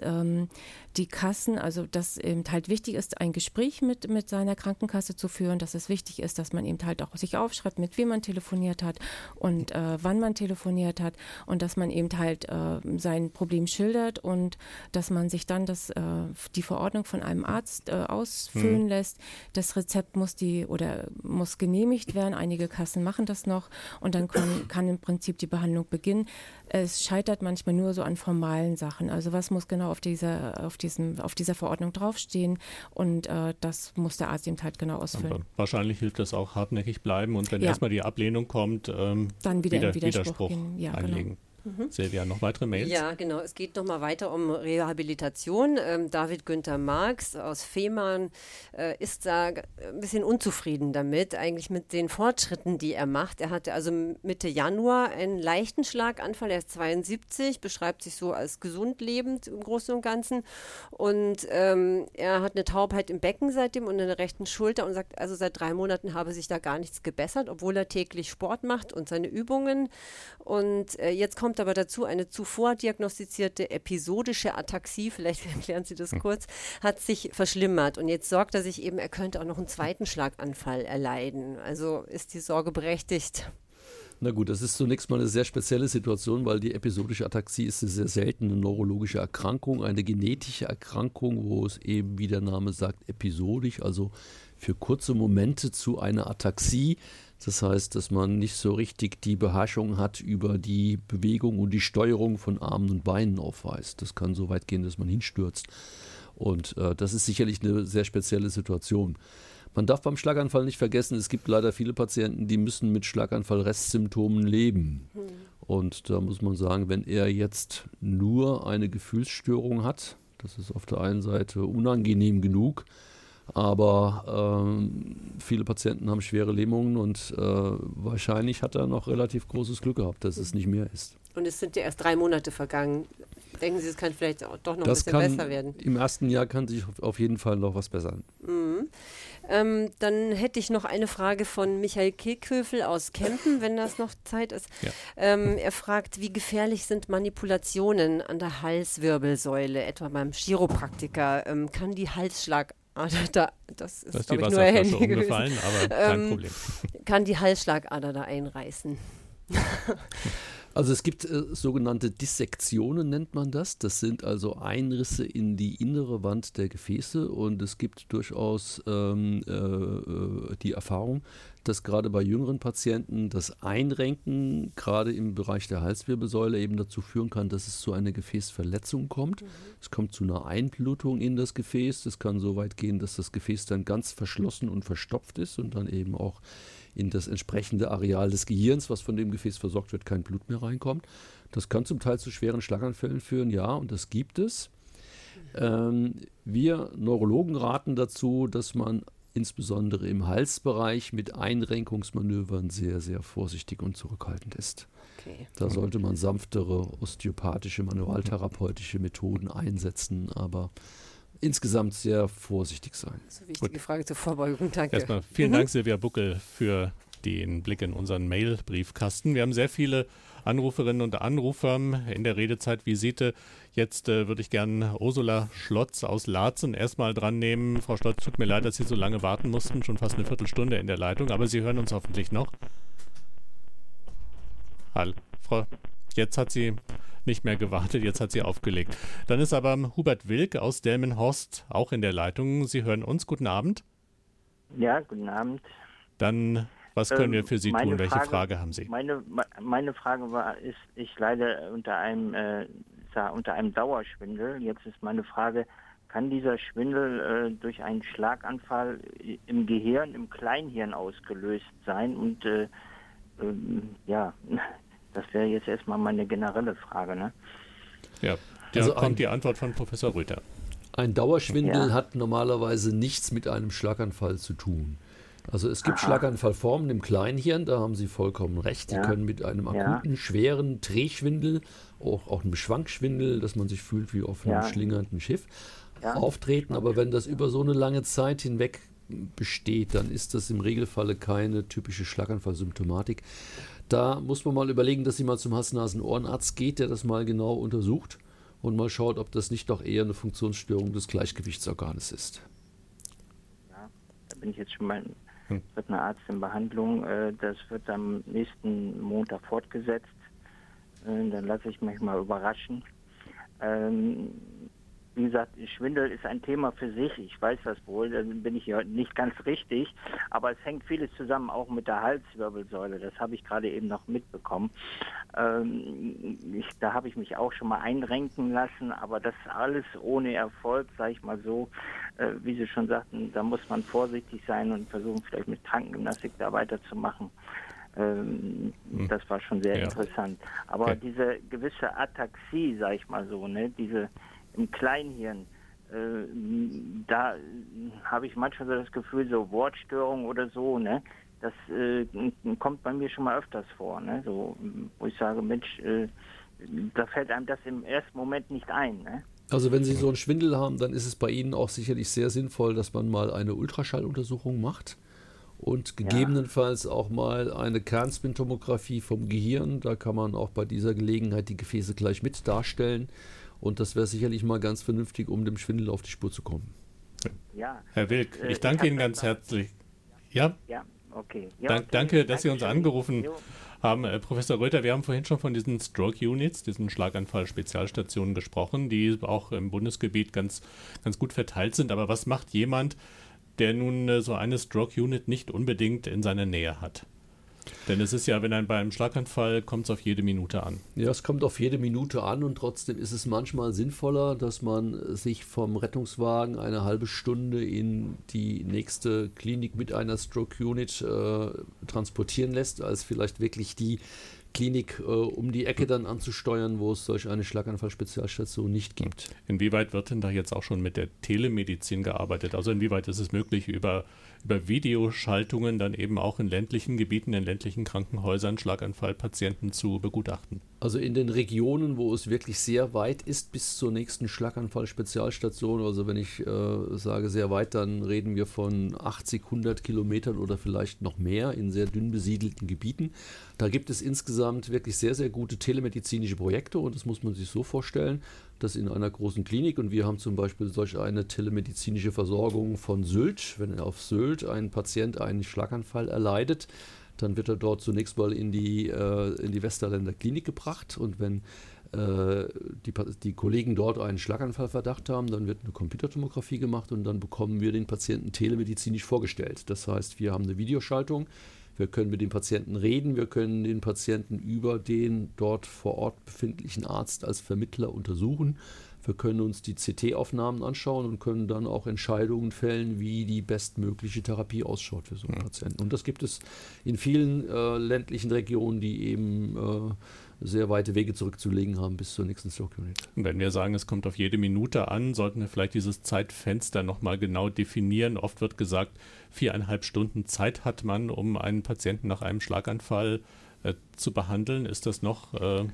die Kassen, also dass eben halt wichtig ist, ein Gespräch mit seiner Krankenkasse zu führen, dass es wichtig ist, dass man eben halt auch sich aufschreibt, mit wem man telefoniert hat und wann man telefoniert hat, und dass man eben halt sein Problem schildert und dass man sich dann die Verordnung von einem Arzt ausfüllen lässt. Das Rezept muss genehmigt werden. Einige Kassen machen das noch, und dann kann im Prinzip die Behandlung beginnen. Es scheitert manchmal nur so an formalen Sachen. Also was muss genau auf dieser Verordnung draufstehen, und das muss der Arzt eben halt genau ausfüllen.
Aber wahrscheinlich hilft das auch, hartnäckig bleiben, und wenn erstmal die Ablehnung kommt,
dann wieder
Widerspruch einlegen.
Genau.
Silvia, noch weitere Mails?
Ja, genau. Es geht nochmal weiter um Rehabilitation. David Günther Marx aus Fehmarn ist da ein bisschen unzufrieden damit, eigentlich mit den Fortschritten, die er macht. Er hatte also Mitte Januar einen leichten Schlaganfall. Er ist 72, beschreibt sich so als gesund lebend im Großen und Ganzen. Und er hat eine Taubheit im Becken seitdem und in der rechten Schulter und sagt, also seit 3 Monaten habe sich da gar nichts gebessert, obwohl er täglich Sport macht und seine Übungen. Und jetzt kommt aber dazu eine zuvor diagnostizierte episodische Ataxie, vielleicht erklären Sie das kurz, hat sich verschlimmert, und jetzt sorgt er sich eben, er könnte auch noch einen zweiten Schlaganfall erleiden. Also ist die Sorge berechtigt?
Na gut, das ist zunächst mal eine sehr spezielle Situation, weil die episodische Ataxie ist eine sehr seltene neurologische Erkrankung, eine genetische Erkrankung, wo es eben, wie der Name sagt, episodisch, also für kurze Momente zu einer Ataxie. Das heißt, dass man nicht so richtig die Beherrschung hat über die Bewegung und die Steuerung von Armen und Beinen aufweist. Das kann so weit gehen, dass man hinstürzt. Und das ist sicherlich eine sehr spezielle Situation. Man darf beim Schlaganfall nicht vergessen, es gibt leider viele Patienten, die müssen mit Schlaganfall-Restsymptomen leben. Und da muss man sagen, wenn er jetzt nur eine Gefühlsstörung hat, das ist auf der einen Seite unangenehm genug, aber viele Patienten haben schwere Lähmungen, und wahrscheinlich hat er noch relativ großes Glück gehabt, dass es nicht mehr ist.
Und es sind ja erst 3 Monate vergangen. Denken Sie, es kann vielleicht auch doch noch ein bisschen besser werden?
Im ersten Jahr kann sich auf jeden Fall noch was bessern.
Mhm. Dann hätte ich noch eine Frage von Michael Kehlköfel aus Kempen, wenn das noch Zeit ist. Ja. Er fragt, wie gefährlich sind Manipulationen an der Halswirbelsäule, etwa beim Chiropraktiker? Kann die Halsschlagader das ist glaube ich nur Handy
umgefallen, aber kein Problem.
Kann die Halsschlagader da einreißen?
Also es gibt sogenannte Dissektionen, nennt man das. Das sind also Einrisse in die innere Wand der Gefäße, und es gibt durchaus die Erfahrung, dass gerade bei jüngeren Patienten das Einrenken gerade im Bereich der Halswirbelsäule eben dazu führen kann, dass es zu einer Gefäßverletzung kommt. Es kommt zu einer Einblutung in das Gefäß. Es kann so weit gehen, dass das Gefäß dann ganz verschlossen und verstopft ist und dann eben auch in das entsprechende Areal des Gehirns, was von dem Gefäß versorgt wird, kein Blut mehr reinkommt. Das kann zum Teil zu schweren Schlaganfällen führen, ja, und das gibt es. Wir Neurologen raten dazu, dass man insbesondere im Halsbereich mit Einrenkungsmanövern sehr, sehr vorsichtig und zurückhaltend ist. Okay. Da sollte man sanftere osteopathische, manualtherapeutische Methoden einsetzen, aber insgesamt sehr vorsichtig sein.
Das ist eine wichtige Frage zur Vorbeugung. Danke.
Erstmal vielen Dank, Silvia Buckel, für den Blick in unseren Mail-Briefkasten. Wir haben sehr viele Anruferinnen und Anrufer in der Redezeitvisite. Jetzt würde ich gerne Ursula Schlotz aus Laatzen erstmal dran nehmen. Frau Schlotz, tut mir leid, dass Sie so lange warten mussten, schon fast eine Viertelstunde in der Leitung, aber Sie hören uns hoffentlich noch. Hallo, jetzt hat sie nicht mehr gewartet, jetzt hat sie aufgelegt. Dann ist aber Hubert Wilk aus Delmenhorst auch in der Leitung. Sie hören uns. Guten Abend.
Ja, guten Abend.
Dann, was können wir für Sie tun? Welche Frage haben Sie?
Meine Frage ist, ich leide unter einem Dauerschwindel. Jetzt ist meine Frage, kann dieser Schwindel durch einen Schlaganfall im Gehirn, im Kleinhirn ausgelöst sein? Und das wäre jetzt erstmal meine generelle Frage. Ne?
Ja, da kommt die Antwort von Professor Röther.
Ein Dauerschwindel hat normalerweise nichts mit einem Schlaganfall zu tun. Also es gibt Schlaganfallformen im Kleinhirn, da haben Sie vollkommen recht. Die können mit einem akuten, schweren Drehschwindel, auch einem Schwankschwindel, dass man sich fühlt wie auf einem schlingernden Schiff, auftreten. Aber wenn das über so eine lange Zeit hinweg besteht, dann ist das im Regelfalle keine typische Schlaganfallsymptomatik. Da muss man mal überlegen, dass sie mal zum Hals-Nasen-Ohrenarzt geht, der das mal genau untersucht und mal schaut, ob das nicht doch eher eine Funktionsstörung des Gleichgewichtsorganes ist.
Ja, da bin ich jetzt schon mal mit einer Arzt in Behandlung. Das wird am nächsten Montag fortgesetzt. Dann lasse ich mich mal überraschen. Wie gesagt, Schwindel ist ein Thema für sich. Ich weiß das wohl, da bin ich ja nicht ganz richtig. Aber es hängt vieles zusammen, auch mit der Halswirbelsäule. Das habe ich gerade eben noch mitbekommen. Da habe ich mich auch schon mal einrenken lassen. Aber das alles ohne Erfolg, sage ich mal so. Wie Sie schon sagten, da muss man vorsichtig sein und versuchen, vielleicht mit Krankengymnastik da weiterzumachen. Das war schon sehr interessant. Aber diese gewisse Ataxie, sage ich mal so, ne, diese im Kleinhirn, da habe ich manchmal so das Gefühl, so Wortstörung oder so, ne? Das kommt bei mir schon mal öfters vor, ne? So, wo ich sage, Mensch, da fällt einem das im ersten Moment nicht ein, ne?
Also wenn Sie so einen Schwindel haben, dann ist es bei Ihnen auch sicherlich sehr sinnvoll, dass man mal eine Ultraschalluntersuchung macht und gegebenenfalls auch mal eine Kernspintomographie vom Gehirn. Da kann man auch bei dieser Gelegenheit die Gefäße gleich mit darstellen. Und das wäre sicherlich mal ganz vernünftig, um dem Schwindel auf die Spur zu kommen.
Ja.
Herr Wilk, ich danke Ihnen ganz herzlich. Ja?
Ja, okay.
Danke, dass Sie uns angerufen haben. Professor Röther, wir haben vorhin schon von diesen Stroke Units, diesen Schlaganfall-Spezialstationen gesprochen, die auch im Bundesgebiet ganz gut verteilt sind. Aber was macht jemand, der nun so eine Stroke Unit nicht unbedingt in seiner Nähe hat? Denn es ist ja, wenn bei einem Schlaganfall kommt es auf jede Minute an.
Ja, es kommt auf jede Minute an und trotzdem ist es manchmal sinnvoller, dass man sich vom Rettungswagen eine halbe Stunde in die nächste Klinik mit einer Stroke Unit transportieren lässt, als vielleicht wirklich die Klinik um die Ecke dann anzusteuern, wo es solch eine Schlaganfall-Spezialstation nicht gibt.
Inwieweit wird denn da jetzt auch schon mit der Telemedizin gearbeitet? Also inwieweit ist es möglich, über Videoschaltungen dann eben auch in ländlichen Gebieten, in ländlichen Krankenhäusern Schlaganfallpatienten zu begutachten?
Also in den Regionen, wo es wirklich sehr weit ist bis zur nächsten Schlaganfall-Spezialstation, also wenn ich sage sehr weit, dann reden wir von 80, 100 Kilometern oder vielleicht noch mehr in sehr dünn besiedelten Gebieten. Da gibt es insgesamt wirklich sehr, sehr gute telemedizinische Projekte und das muss man sich so vorstellen, dass in einer großen Klinik, und wir haben zum Beispiel solch eine telemedizinische Versorgung von Sylt, wenn auf Sylt ein Patient einen Schlaganfall erleidet, dann wird er dort zunächst mal in die Westerländer Klinik gebracht und wenn die Kollegen dort einen Schlaganfallverdacht haben, dann wird eine Computertomographie gemacht und dann bekommen wir den Patienten telemedizinisch vorgestellt. Das heißt, wir haben eine Videoschaltung, wir können mit dem Patienten reden, wir können den Patienten über den dort vor Ort befindlichen Arzt als Vermittler untersuchen. Wir können uns die CT-Aufnahmen anschauen und können dann auch Entscheidungen fällen, wie die bestmögliche Therapie ausschaut für so einen Patienten. Und das gibt es in vielen ländlichen Regionen, die eben sehr weite Wege zurückzulegen haben bis zur nächsten Stroke Unit.
Wenn wir sagen, es kommt auf jede Minute an, sollten wir vielleicht dieses Zeitfenster nochmal genau definieren. Oft wird gesagt, 4,5 Stunden Zeit hat man, um einen Patienten nach einem Schlaganfall zu behandeln. Ist das noch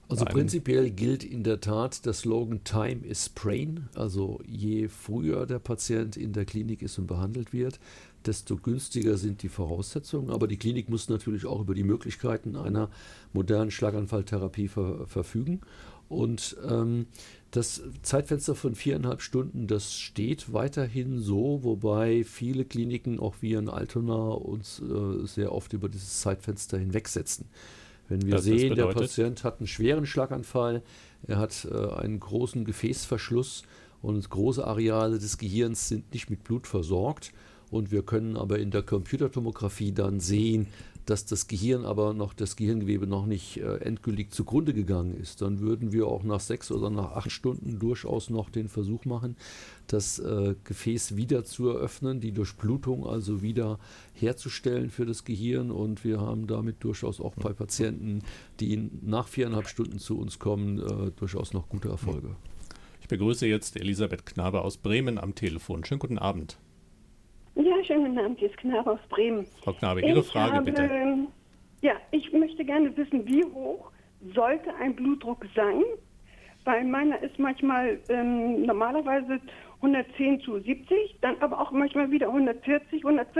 Also prinzipiell gilt in der Tat der Slogan Time is Brain. Also je früher der Patient in der Klinik ist und behandelt wird, desto günstiger sind die Voraussetzungen. Aber die Klinik muss natürlich auch über die Möglichkeiten einer modernen Schlaganfalltherapie verfügen. Und das Zeitfenster von 4,5 Stunden, das steht weiterhin so, wobei viele Kliniken, auch wir in Altona, uns sehr oft über dieses Zeitfenster hinwegsetzen. Wenn wir sehen, der Patient hat einen schweren Schlaganfall, er hat einen großen Gefäßverschluss und große Areale des Gehirns sind nicht mit Blut versorgt. Und wir können aber in der Computertomographie dann sehen, dass das Gehirngewebe noch nicht endgültig zugrunde gegangen ist. Dann würden wir auch nach 6 oder nach 8 Stunden durchaus noch den Versuch machen, das Gefäß wieder zu eröffnen, die Durchblutung also wieder herzustellen für das Gehirn. Und wir haben damit durchaus auch bei Patienten, die nach 4,5 Stunden zu uns kommen, durchaus noch gute Erfolge.
Ich begrüße jetzt Elisabeth Knabe aus Bremen am Telefon. Schönen guten Abend.
Ja, schönen guten Abend, hier ist Knabe aus Bremen.
Frau Knabe, Ihre Frage bitte.
Ich möchte gerne wissen, wie hoch sollte ein Blutdruck sein? Bei meiner ist manchmal normalerweise 110/70, dann aber auch manchmal wieder 140,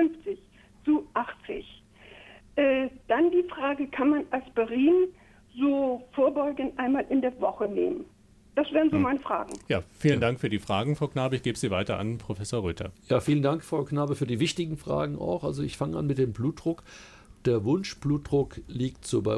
150/80. Dann die Frage, kann man Aspirin so vorbeugend einmal in der Woche nehmen? Das wären so meine Fragen.
Ja, vielen Dank für die Fragen, Frau Knabe. Ich gebe sie weiter an Professor Röther.
Ja, vielen Dank, Frau Knabe, für die wichtigen Fragen auch. Also ich fange an mit dem Blutdruck. Der Wunschblutdruck liegt so bei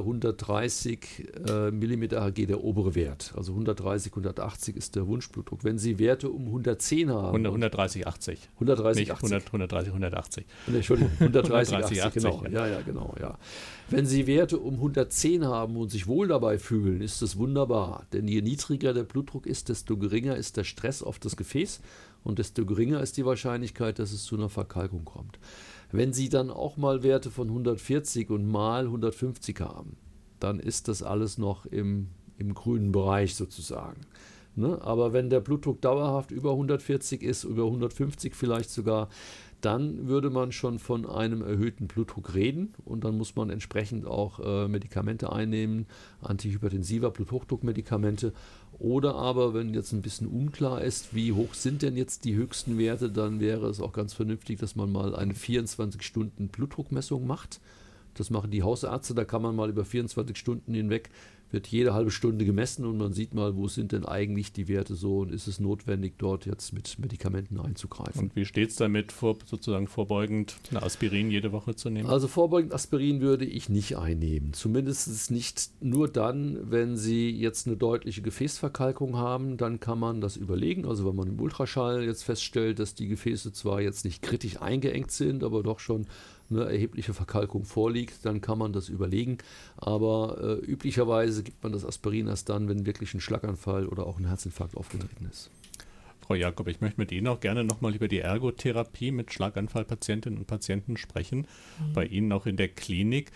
130 mmHg, der obere Wert. Also 130, 180 ist der Wunschblutdruck. Wenn Sie Werte um 110 haben...
130, 80.
130,
80. 130, 180.
Entschuldigung, 130, 80,
80,
genau. Ja, genau, ja. Wenn Sie Werte um 110 haben und sich wohl dabei fühlen, ist das wunderbar. Denn je niedriger der Blutdruck ist, desto geringer ist der Stress auf das Gefäß und desto geringer ist die Wahrscheinlichkeit, dass es zu einer Verkalkung kommt. Wenn Sie dann auch mal Werte von 140 und mal 150 haben, dann ist das alles noch im grünen Bereich sozusagen. Ne? Aber wenn der Blutdruck dauerhaft über 140 ist, über 150 vielleicht sogar, dann würde man schon von einem erhöhten Blutdruck reden und dann muss man entsprechend auch Medikamente einnehmen, Antihypertensiva, Bluthochdruckmedikamente. Oder aber, wenn jetzt ein bisschen unklar ist, wie hoch sind denn jetzt die höchsten Werte, dann wäre es auch ganz vernünftig, dass man mal eine 24-Stunden-Blutdruckmessung macht. Das machen die Hausärzte, da kann man mal über 24 Stunden hinweg, wird jede halbe Stunde gemessen und man sieht mal, wo sind denn eigentlich die Werte so und ist es notwendig, dort jetzt mit Medikamenten einzugreifen.
Und wie steht es damit, sozusagen vorbeugend eine Aspirin jede Woche zu nehmen?
Also vorbeugend Aspirin würde ich nicht einnehmen. Zumindest nicht nur dann, wenn Sie jetzt eine deutliche Gefäßverkalkung haben, dann kann man das überlegen. Also wenn man im Ultraschall jetzt feststellt, dass die Gefäße zwar jetzt nicht kritisch eingeengt sind, aber doch schon eine erhebliche Verkalkung vorliegt, dann kann man das überlegen. Aber üblicherweise gibt man das Aspirin erst dann, wenn wirklich ein Schlaganfall oder auch ein Herzinfarkt aufgetreten ist.
Frau Jakob, ich möchte mit Ihnen auch gerne nochmal über die Ergotherapie mit Schlaganfallpatientinnen und Patienten sprechen. Bei Ihnen auch in der Klinik.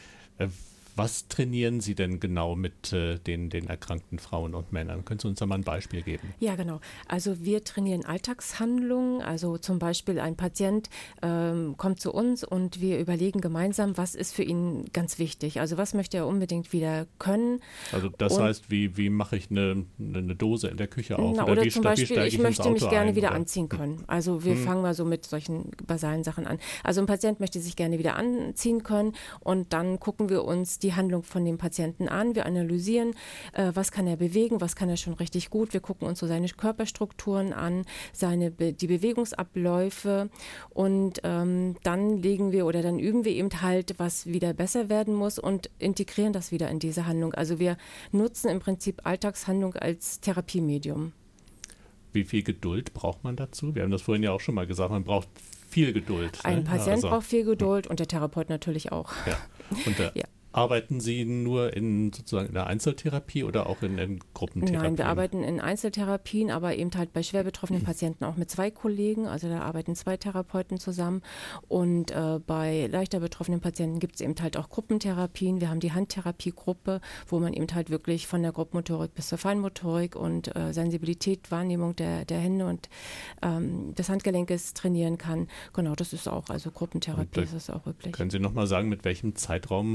Was trainieren Sie denn genau mit den erkrankten Frauen und Männern? Können Sie uns da mal ein Beispiel geben?
Ja, genau. Also wir trainieren Alltagshandlungen. Also zum Beispiel ein Patient kommt zu uns und wir überlegen gemeinsam, was ist für ihn ganz wichtig. Also was möchte er unbedingt wieder können.
Also das heißt, wie mache ich eine Dose in der Küche auf?
Oder zum Beispiel, ich möchte mich gerne wieder
oder?
Anziehen können. Also wir fangen mal so mit solchen basalen Sachen an. Also ein Patient möchte sich gerne wieder anziehen können und dann gucken wir uns die Handlung von dem Patienten an. Wir analysieren, was kann er bewegen, was kann er schon richtig gut. Wir gucken uns so seine Körperstrukturen an, die Bewegungsabläufe und dann dann üben wir eben halt, was wieder besser werden muss und integrieren das wieder in diese Handlung. Also wir nutzen im Prinzip Alltagshandlung als Therapiemedium.
Wie viel Geduld braucht man dazu? Wir haben das vorhin ja auch schon mal gesagt, man braucht viel Geduld.
Ein Patient braucht viel Geduld und der Therapeut natürlich auch.
Ja. Und arbeiten Sie nur in der Einzeltherapie oder auch in Gruppentherapien?
Nein, wir arbeiten in Einzeltherapien, aber eben halt bei schwer betroffenen Patienten auch mit 2 Kollegen. Also da arbeiten 2 Therapeuten zusammen. Und bei leichter betroffenen Patienten gibt es eben halt auch Gruppentherapien. Wir haben die Handtherapiegruppe, wo man eben halt wirklich von der Grobmotorik bis zur Feinmotorik und Sensibilität, Wahrnehmung der Hände und des Handgelenkes trainieren kann. Genau, das ist auch, also Gruppentherapie ist das auch üblich.
Können Sie nochmal sagen, mit welchem Zeitraum man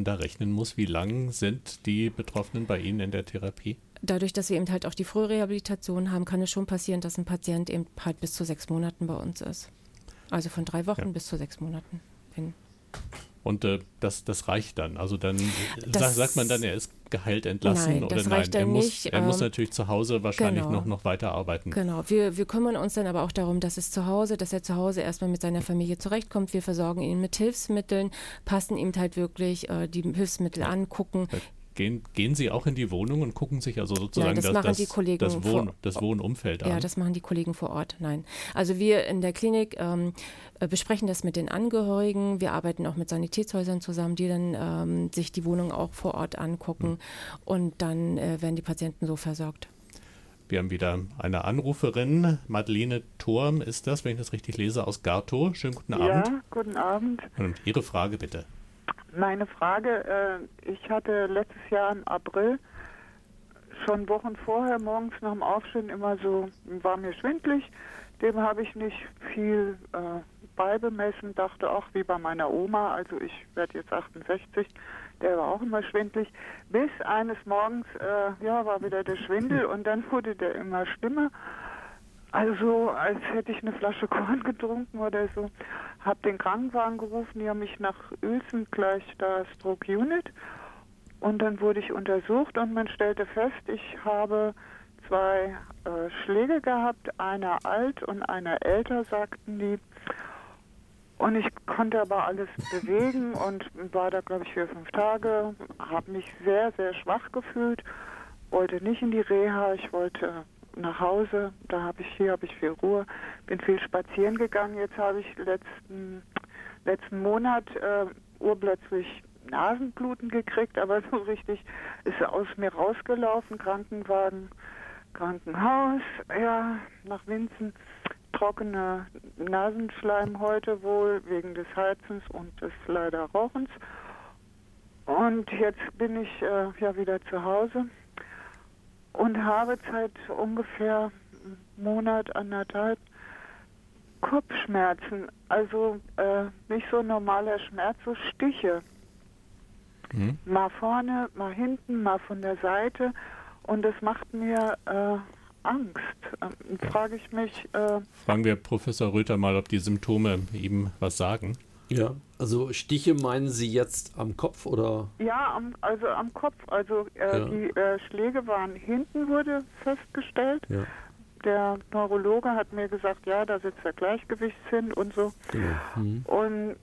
man da rechnen muss? Wie lang sind die Betroffenen bei Ihnen in der Therapie?
Dadurch, dass wir eben halt auch die Frührehabilitation haben, kann es schon passieren, dass ein Patient eben halt bis zu 6 Monaten bei uns ist. Also von 3 Wochen bis zu 6 Monaten hin.
Und das reicht dann? Also dann sagt man dann, er ist geheilt entlassen?
Nein, das reicht dann nicht.
Er muss natürlich zu Hause wahrscheinlich
genau.
noch weiterarbeiten.
Genau, wir kümmern uns dann aber auch darum, dass er zu Hause erstmal mit seiner Familie zurechtkommt. Wir versorgen ihn mit Hilfsmitteln, passen ihm halt wirklich die Hilfsmittel an, gucken.
Gehen Sie auch in die Wohnung und gucken sich also sozusagen das Wohnumfeld an?
Ja, das machen die Kollegen vor Ort, nein. Also wir in der Klinik besprechen das mit den Angehörigen. Wir arbeiten auch mit Sanitätshäusern zusammen, die dann sich die Wohnung auch vor Ort angucken und dann werden die Patienten so versorgt.
Wir haben wieder eine Anruferin, Madeleine Thorm ist das, wenn ich das richtig lese, aus Gartow. Schönen guten Abend.
Ja, guten Abend.
Und Ihre Frage bitte.
Meine Frage, ich hatte letztes Jahr im April schon Wochen vorher morgens nach dem Aufstehen immer so, war mir schwindelig, dem habe ich nicht viel beibemessen, dachte auch wie bei meiner Oma, also ich werde jetzt 68, der war auch immer schwindelig, bis eines Morgens, war wieder der Schwindel und dann wurde der immer schlimmer. Also, als hätte ich eine Flasche Korn getrunken oder so. Hab den Krankenwagen gerufen, die haben mich nach Uelzen gleich da Stroke Unit. Und dann wurde ich untersucht und man stellte fest, ich habe 2 Schläge gehabt, einer alt und einer älter, sagten die. Und ich konnte aber alles bewegen und war da, glaube ich, 4-5 Tage, habe mich sehr, sehr schwach gefühlt, wollte nicht in die Reha, ich wollte nach Hause, hier habe ich viel Ruhe, bin viel spazieren gegangen. Jetzt habe ich letzten Monat urplötzlich Nasenbluten gekriegt, aber so richtig ist aus mir rausgelaufen, Krankenwagen, Krankenhaus, ja, nach Winzen, trockene Nasenschleimhäute wohl, wegen des Heizens und des leider Rauchens. Und jetzt bin ich wieder zu Hause. Und habe seit ungefähr einem Monat, 1,5 Kopfschmerzen. Also nicht so normaler Schmerz, so Stiche. Mal vorne, mal hinten, mal von der Seite. Und das macht mir Angst. Frage ich mich...
Fragen wir Professor Röther mal, ob die Symptome ihm was sagen.
Ja, also Stiche meinen Sie jetzt am Kopf oder?
Ja, am Kopf. Also die Schläge waren hinten, wurde festgestellt. Ja. Der Neurologe hat mir gesagt, ja, da sitzt der Gleichgewichtssinn und so. Genau. Und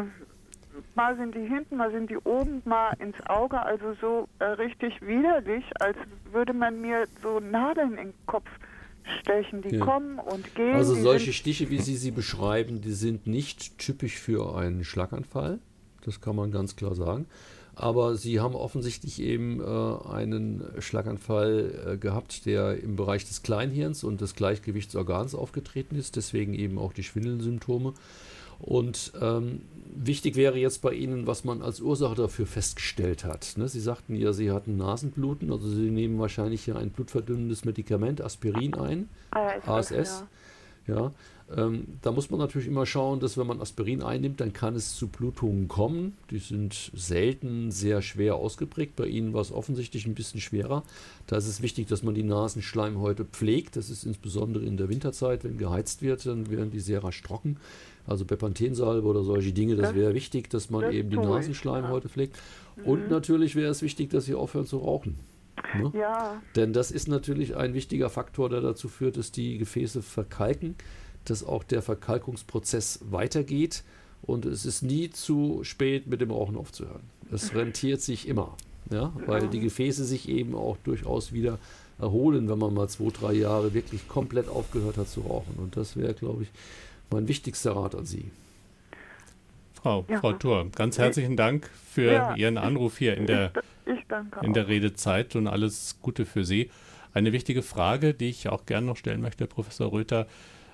mal sind die hinten, mal sind die oben, mal ins Auge. Also so richtig widerlich, als würde man mir so Nadeln in den Kopf stechen, die kommen und gehen.
Also solche Stiche, wie Sie beschreiben, die sind nicht typisch für einen Schlaganfall. Das kann man ganz klar sagen. Aber Sie haben offensichtlich eben einen Schlaganfall gehabt, der im Bereich des Kleinhirns und des Gleichgewichtsorgans aufgetreten ist. Deswegen eben auch die Schwindelsymptome. Und wichtig wäre jetzt bei Ihnen, was man als Ursache dafür festgestellt hat. Ne? Sie sagten ja, Sie hatten Nasenbluten, also Sie nehmen wahrscheinlich hier ein blutverdünnendes Medikament, Aspirin ein, ASS. Ja, da muss man natürlich immer schauen, dass wenn man Aspirin einnimmt, dann kann es zu Blutungen kommen. Die sind selten sehr schwer ausgeprägt. Bei Ihnen war es offensichtlich ein bisschen schwerer. Da ist es wichtig, dass man die Nasenschleimhäute pflegt. Das ist insbesondere in der Winterzeit, wenn geheizt wird, dann werden die sehr rasch trocken. Also Bepanthensalbe oder solche Dinge, das wäre wichtig, dass man eben die Nasenschleimhäute pflegt. Und natürlich wäre es wichtig, dass Sie aufhören zu rauchen. Ne? Ja. Denn das ist natürlich ein wichtiger Faktor, der dazu führt, dass die Gefäße verkalken, dass auch der Verkalkungsprozess weitergeht und es ist nie zu spät, mit dem Rauchen aufzuhören. Es rentiert sich immer, ja? Weil die Gefäße sich eben auch durchaus wieder erholen, wenn man mal 2-3 Jahre wirklich komplett aufgehört hat zu rauchen. Und das wäre, glaube ich, mein wichtigster Rat an Sie.
Frau Thor, ganz herzlichen Dank für Ihren Anruf hier in der Redezeit und alles Gute für Sie. Eine wichtige Frage, die ich auch gerne noch stellen möchte, Professor Röther.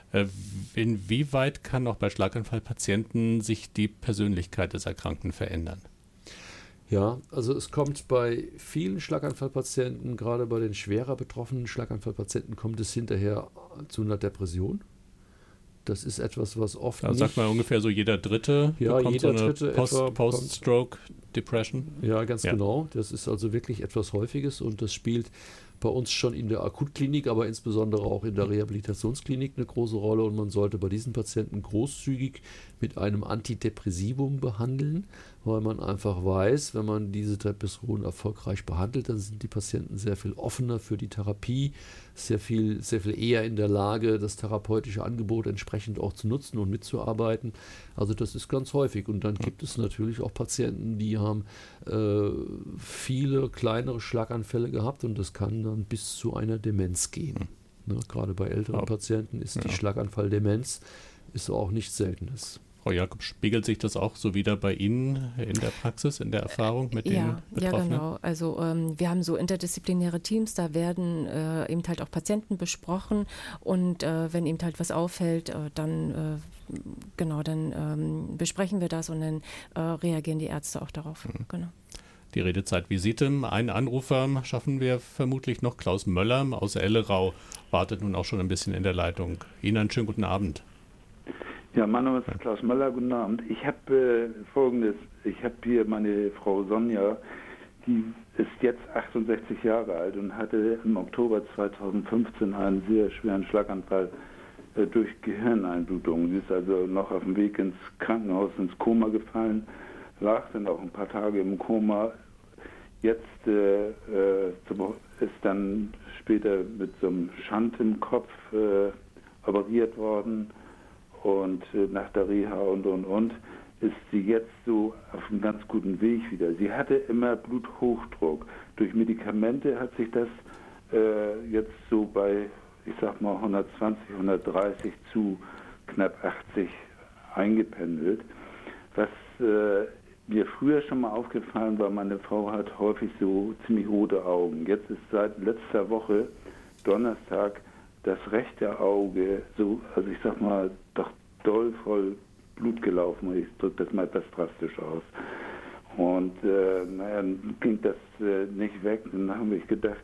Inwieweit kann auch bei Schlaganfallpatienten sich die Persönlichkeit des Erkrankten verändern?
Ja, also es kommt bei vielen Schlaganfallpatienten, gerade bei den schwerer betroffenen Schlaganfallpatienten, kommt es hinterher zu einer Depression. Das ist etwas, was oft
nicht... Sagt man ungefähr so jeder Dritte bekommt jeder so eine Post-Stroke-Depression. Depression?
Ja, ganz genau. Das ist also wirklich etwas Häufiges und das spielt bei uns schon in der Akutklinik, aber insbesondere auch in der Rehabilitationsklinik eine große Rolle und man sollte bei diesen Patienten großzügig mit einem Antidepressivum behandeln, weil man einfach weiß, wenn man diese Depression erfolgreich behandelt, dann sind die Patienten sehr viel offener für die Therapie, sehr viel eher in der Lage, das therapeutische Angebot entsprechend auch zu nutzen und mitzuarbeiten. Also das ist ganz häufig. Und dann gibt es natürlich auch Patienten, die haben viele kleinere Schlaganfälle gehabt und das kann dann bis zu einer Demenz gehen. Ne, gerade bei älteren Patienten ist die Schlaganfalldemenz ist auch nichts Seltenes.
Frau Jakob, spiegelt sich das auch so wieder bei Ihnen in der Praxis, in der Erfahrung mit den Betroffenen?
Ja, genau. Also wir haben so interdisziplinäre Teams, da werden eben halt auch Patienten besprochen und wenn eben halt was auffällt, dann besprechen wir das und dann reagieren die Ärzte auch darauf. Genau.
Die Redezeit-Visite. Einen Anrufer schaffen wir vermutlich noch. Klaus Möller aus Ellerau wartet nun auch schon ein bisschen in der Leitung. Ihnen einen schönen guten Abend.
Ja, mein Name ist Klaus Möller, guten Abend. Ich habe Folgendes, ich habe hier meine Frau Sonja, die ist jetzt 68 Jahre alt und hatte im Oktober 2015 einen sehr schweren Schlaganfall durch Gehirneinblutung. Sie ist also noch auf dem Weg ins Krankenhaus ins Koma gefallen, lag dann auch ein paar Tage im Koma. Jetzt ist dann später mit so einem Schand im Kopf operiert worden. Und nach der Reha und ist sie jetzt so auf einem ganz guten Weg wieder. Sie hatte immer Bluthochdruck. Durch Medikamente hat sich das jetzt so bei, ich sag mal, 120, 130 zu knapp 80 eingependelt. Was mir früher schon mal aufgefallen war, meine Frau hat häufig so ziemlich rote Augen. Jetzt ist seit letzter Woche, Donnerstag, das rechte Auge so, also ich sag mal, doch doll voll Blut gelaufen. Ich drücke das mal etwas drastisch aus. Und dann ging das nicht weg. Dann habe ich gedacht,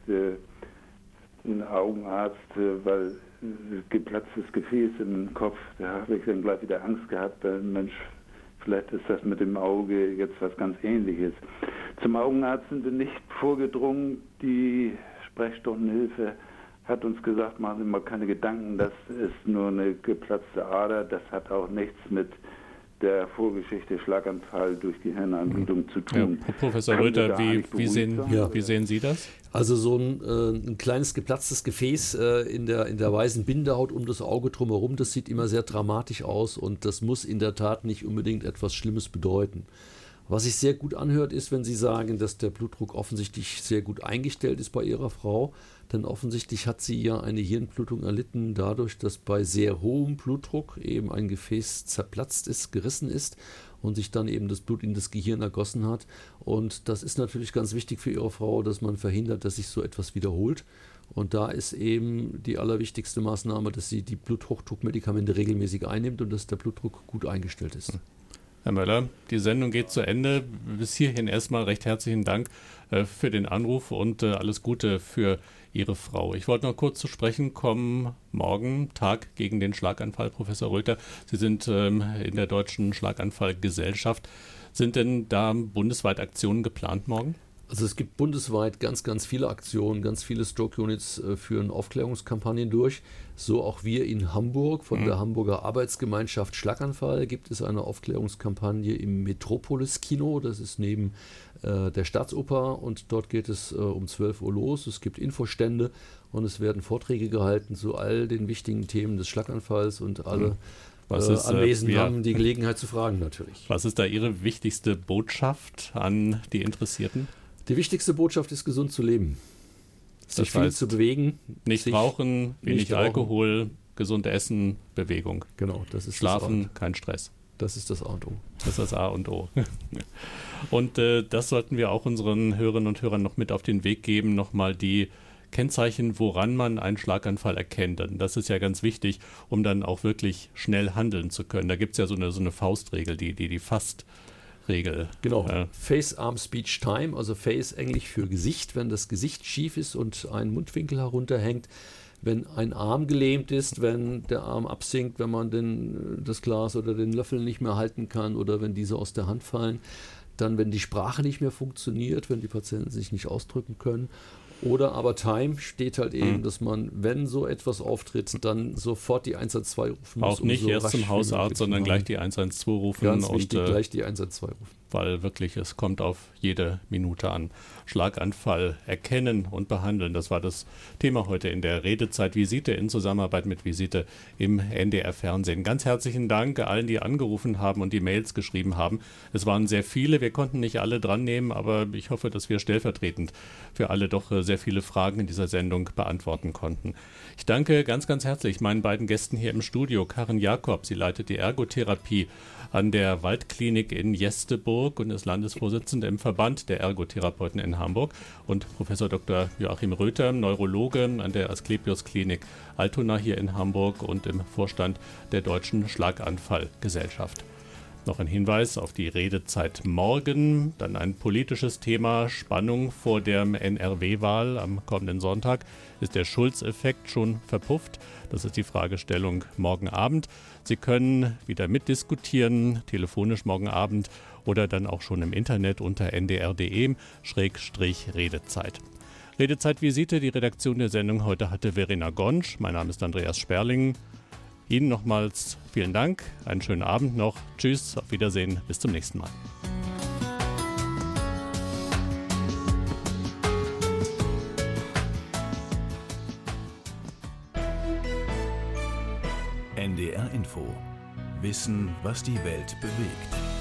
ein Augenarzt, weil geplatztes Gefäß im Kopf, da habe ich dann gleich wieder Angst gehabt, weil Mensch, vielleicht ist das mit dem Auge jetzt was ganz Ähnliches. Zum Augenarzt sind wir nicht vorgedrungen. Die Sprechstundenhilfe hat uns gesagt, machen Sie mal keine Gedanken, das ist nur eine geplatzte Ader, das hat auch nichts mit der Vorgeschichte Schlaganfall durch Gehirneinblutung zu tun.
Ja, Professor Röther, wie sehen Sie das?
Also so ein kleines geplatztes Gefäß in der weißen Bindehaut um das Auge drumherum, das sieht immer sehr dramatisch aus und das muss in der Tat nicht unbedingt etwas Schlimmes bedeuten. Was sich sehr gut anhört, ist, wenn Sie sagen, dass der Blutdruck offensichtlich sehr gut eingestellt ist bei Ihrer Frau, denn offensichtlich hat sie ja eine Hirnblutung erlitten dadurch, dass bei sehr hohem Blutdruck eben ein Gefäß zerplatzt ist, gerissen ist und sich dann eben das Blut in das Gehirn ergossen hat. Und das ist natürlich ganz wichtig für Ihre Frau, dass man verhindert, dass sich so etwas wiederholt. Und da ist eben die allerwichtigste Maßnahme, dass sie die Bluthochdruckmedikamente regelmäßig einnimmt und dass der Blutdruck gut eingestellt ist.
Herr Möller, die Sendung geht zu Ende. Bis hierhin erstmal recht herzlichen Dank für den Anruf und alles Gute für Ihre Frau. Ich wollte noch kurz zu sprechen kommen. Morgen, Tag gegen den Schlaganfall, Professor Röther. Sie sind in der Deutschen Schlaganfallgesellschaft. Sind denn da bundesweit Aktionen geplant morgen?
Also es gibt bundesweit ganz, ganz viele Aktionen, ganz viele Stroke-Units führen Aufklärungskampagnen durch. So auch wir in Hamburg von der Hamburger Arbeitsgemeinschaft Schlaganfall gibt es eine Aufklärungskampagne im Metropolis-Kino. Das ist neben der Staatsoper und dort geht es um 12 Uhr los. Es gibt Infostände und es werden Vorträge gehalten zu all den wichtigen Themen des Schlaganfalls und alle Anwesenden haben die Gelegenheit zu fragen natürlich.
Was ist da Ihre wichtigste Botschaft an die Interessierten?
Die wichtigste Botschaft ist, gesund zu leben. Sich viel zu bewegen.
Nicht rauchen, wenig Alkohol, gesund essen, Bewegung.
Genau, das ist
Schlafen, kein Stress.
Das ist das A und O.
Das ist das A und O. Und das sollten wir auch unseren Hörerinnen und Hörern noch mit auf den Weg geben, nochmal die Kennzeichen, woran man einen Schlaganfall erkennt. Und das ist ja ganz wichtig, um dann auch wirklich schnell handeln zu können. Da gibt es ja so eine Faustregel, die Fast-Regel.
Genau, Face, Arm, Speech, Time, also Face englisch für Gesicht, wenn das Gesicht schief ist und ein Mundwinkel herunterhängt, wenn ein Arm gelähmt ist, wenn der Arm absinkt, wenn man das Glas oder den Löffel nicht mehr halten kann oder wenn diese aus der Hand fallen. dann wenn die Sprache nicht mehr funktioniert, wenn die Patienten sich nicht ausdrücken können. Oder aber Time steht halt eben, dass man, wenn so etwas auftritt, dann sofort die 112 rufen muss.
Auch nicht so erst zum Hausarzt, sondern gleich die 112 rufen.
Ganz wichtig, und gleich die 112 rufen.
Weil wirklich, es kommt auf jede Minute an. Schlaganfall erkennen und behandeln, das war das Thema heute in der Redezeit Visite in Zusammenarbeit mit Visite im NDR-Fernsehen. Ganz herzlichen Dank allen, die angerufen haben und die Mails geschrieben haben. Es waren sehr viele, wir konnten nicht alle dran nehmen, aber ich hoffe, dass wir stellvertretend für alle doch sehr viele Fragen in dieser Sendung beantworten konnten. Ich danke ganz, ganz herzlich meinen beiden Gästen hier im Studio. Karin Jakob, sie leitet die Ergotherapie an der Waldklinik in Jesteburg und ist Landesvorsitzende im Verband der Ergotherapeuten in Hamburg, und Professor Dr. Joachim Röther, Neurologe an der Asklepios Klinik Altona hier in Hamburg und im Vorstand der Deutschen Schlaganfallgesellschaft. Noch ein Hinweis auf die Redezeit morgen, dann ein politisches Thema, Spannung vor der NRW-Wahl am kommenden Sonntag. Ist der Schulz-Effekt schon verpufft? Das ist die Fragestellung morgen Abend. Sie können wieder mitdiskutieren, telefonisch morgen Abend oder dann auch schon im Internet unter ndr.de/Redezeit. Redezeit-Visite, die Redaktion der Sendung heute hatte Verena Gonsch. Mein Name ist Andreas Sperling. Ihnen nochmals vielen Dank, einen schönen Abend noch. Tschüss, auf Wiedersehen, bis zum nächsten Mal.
NDR Info. Wissen, was die Welt bewegt.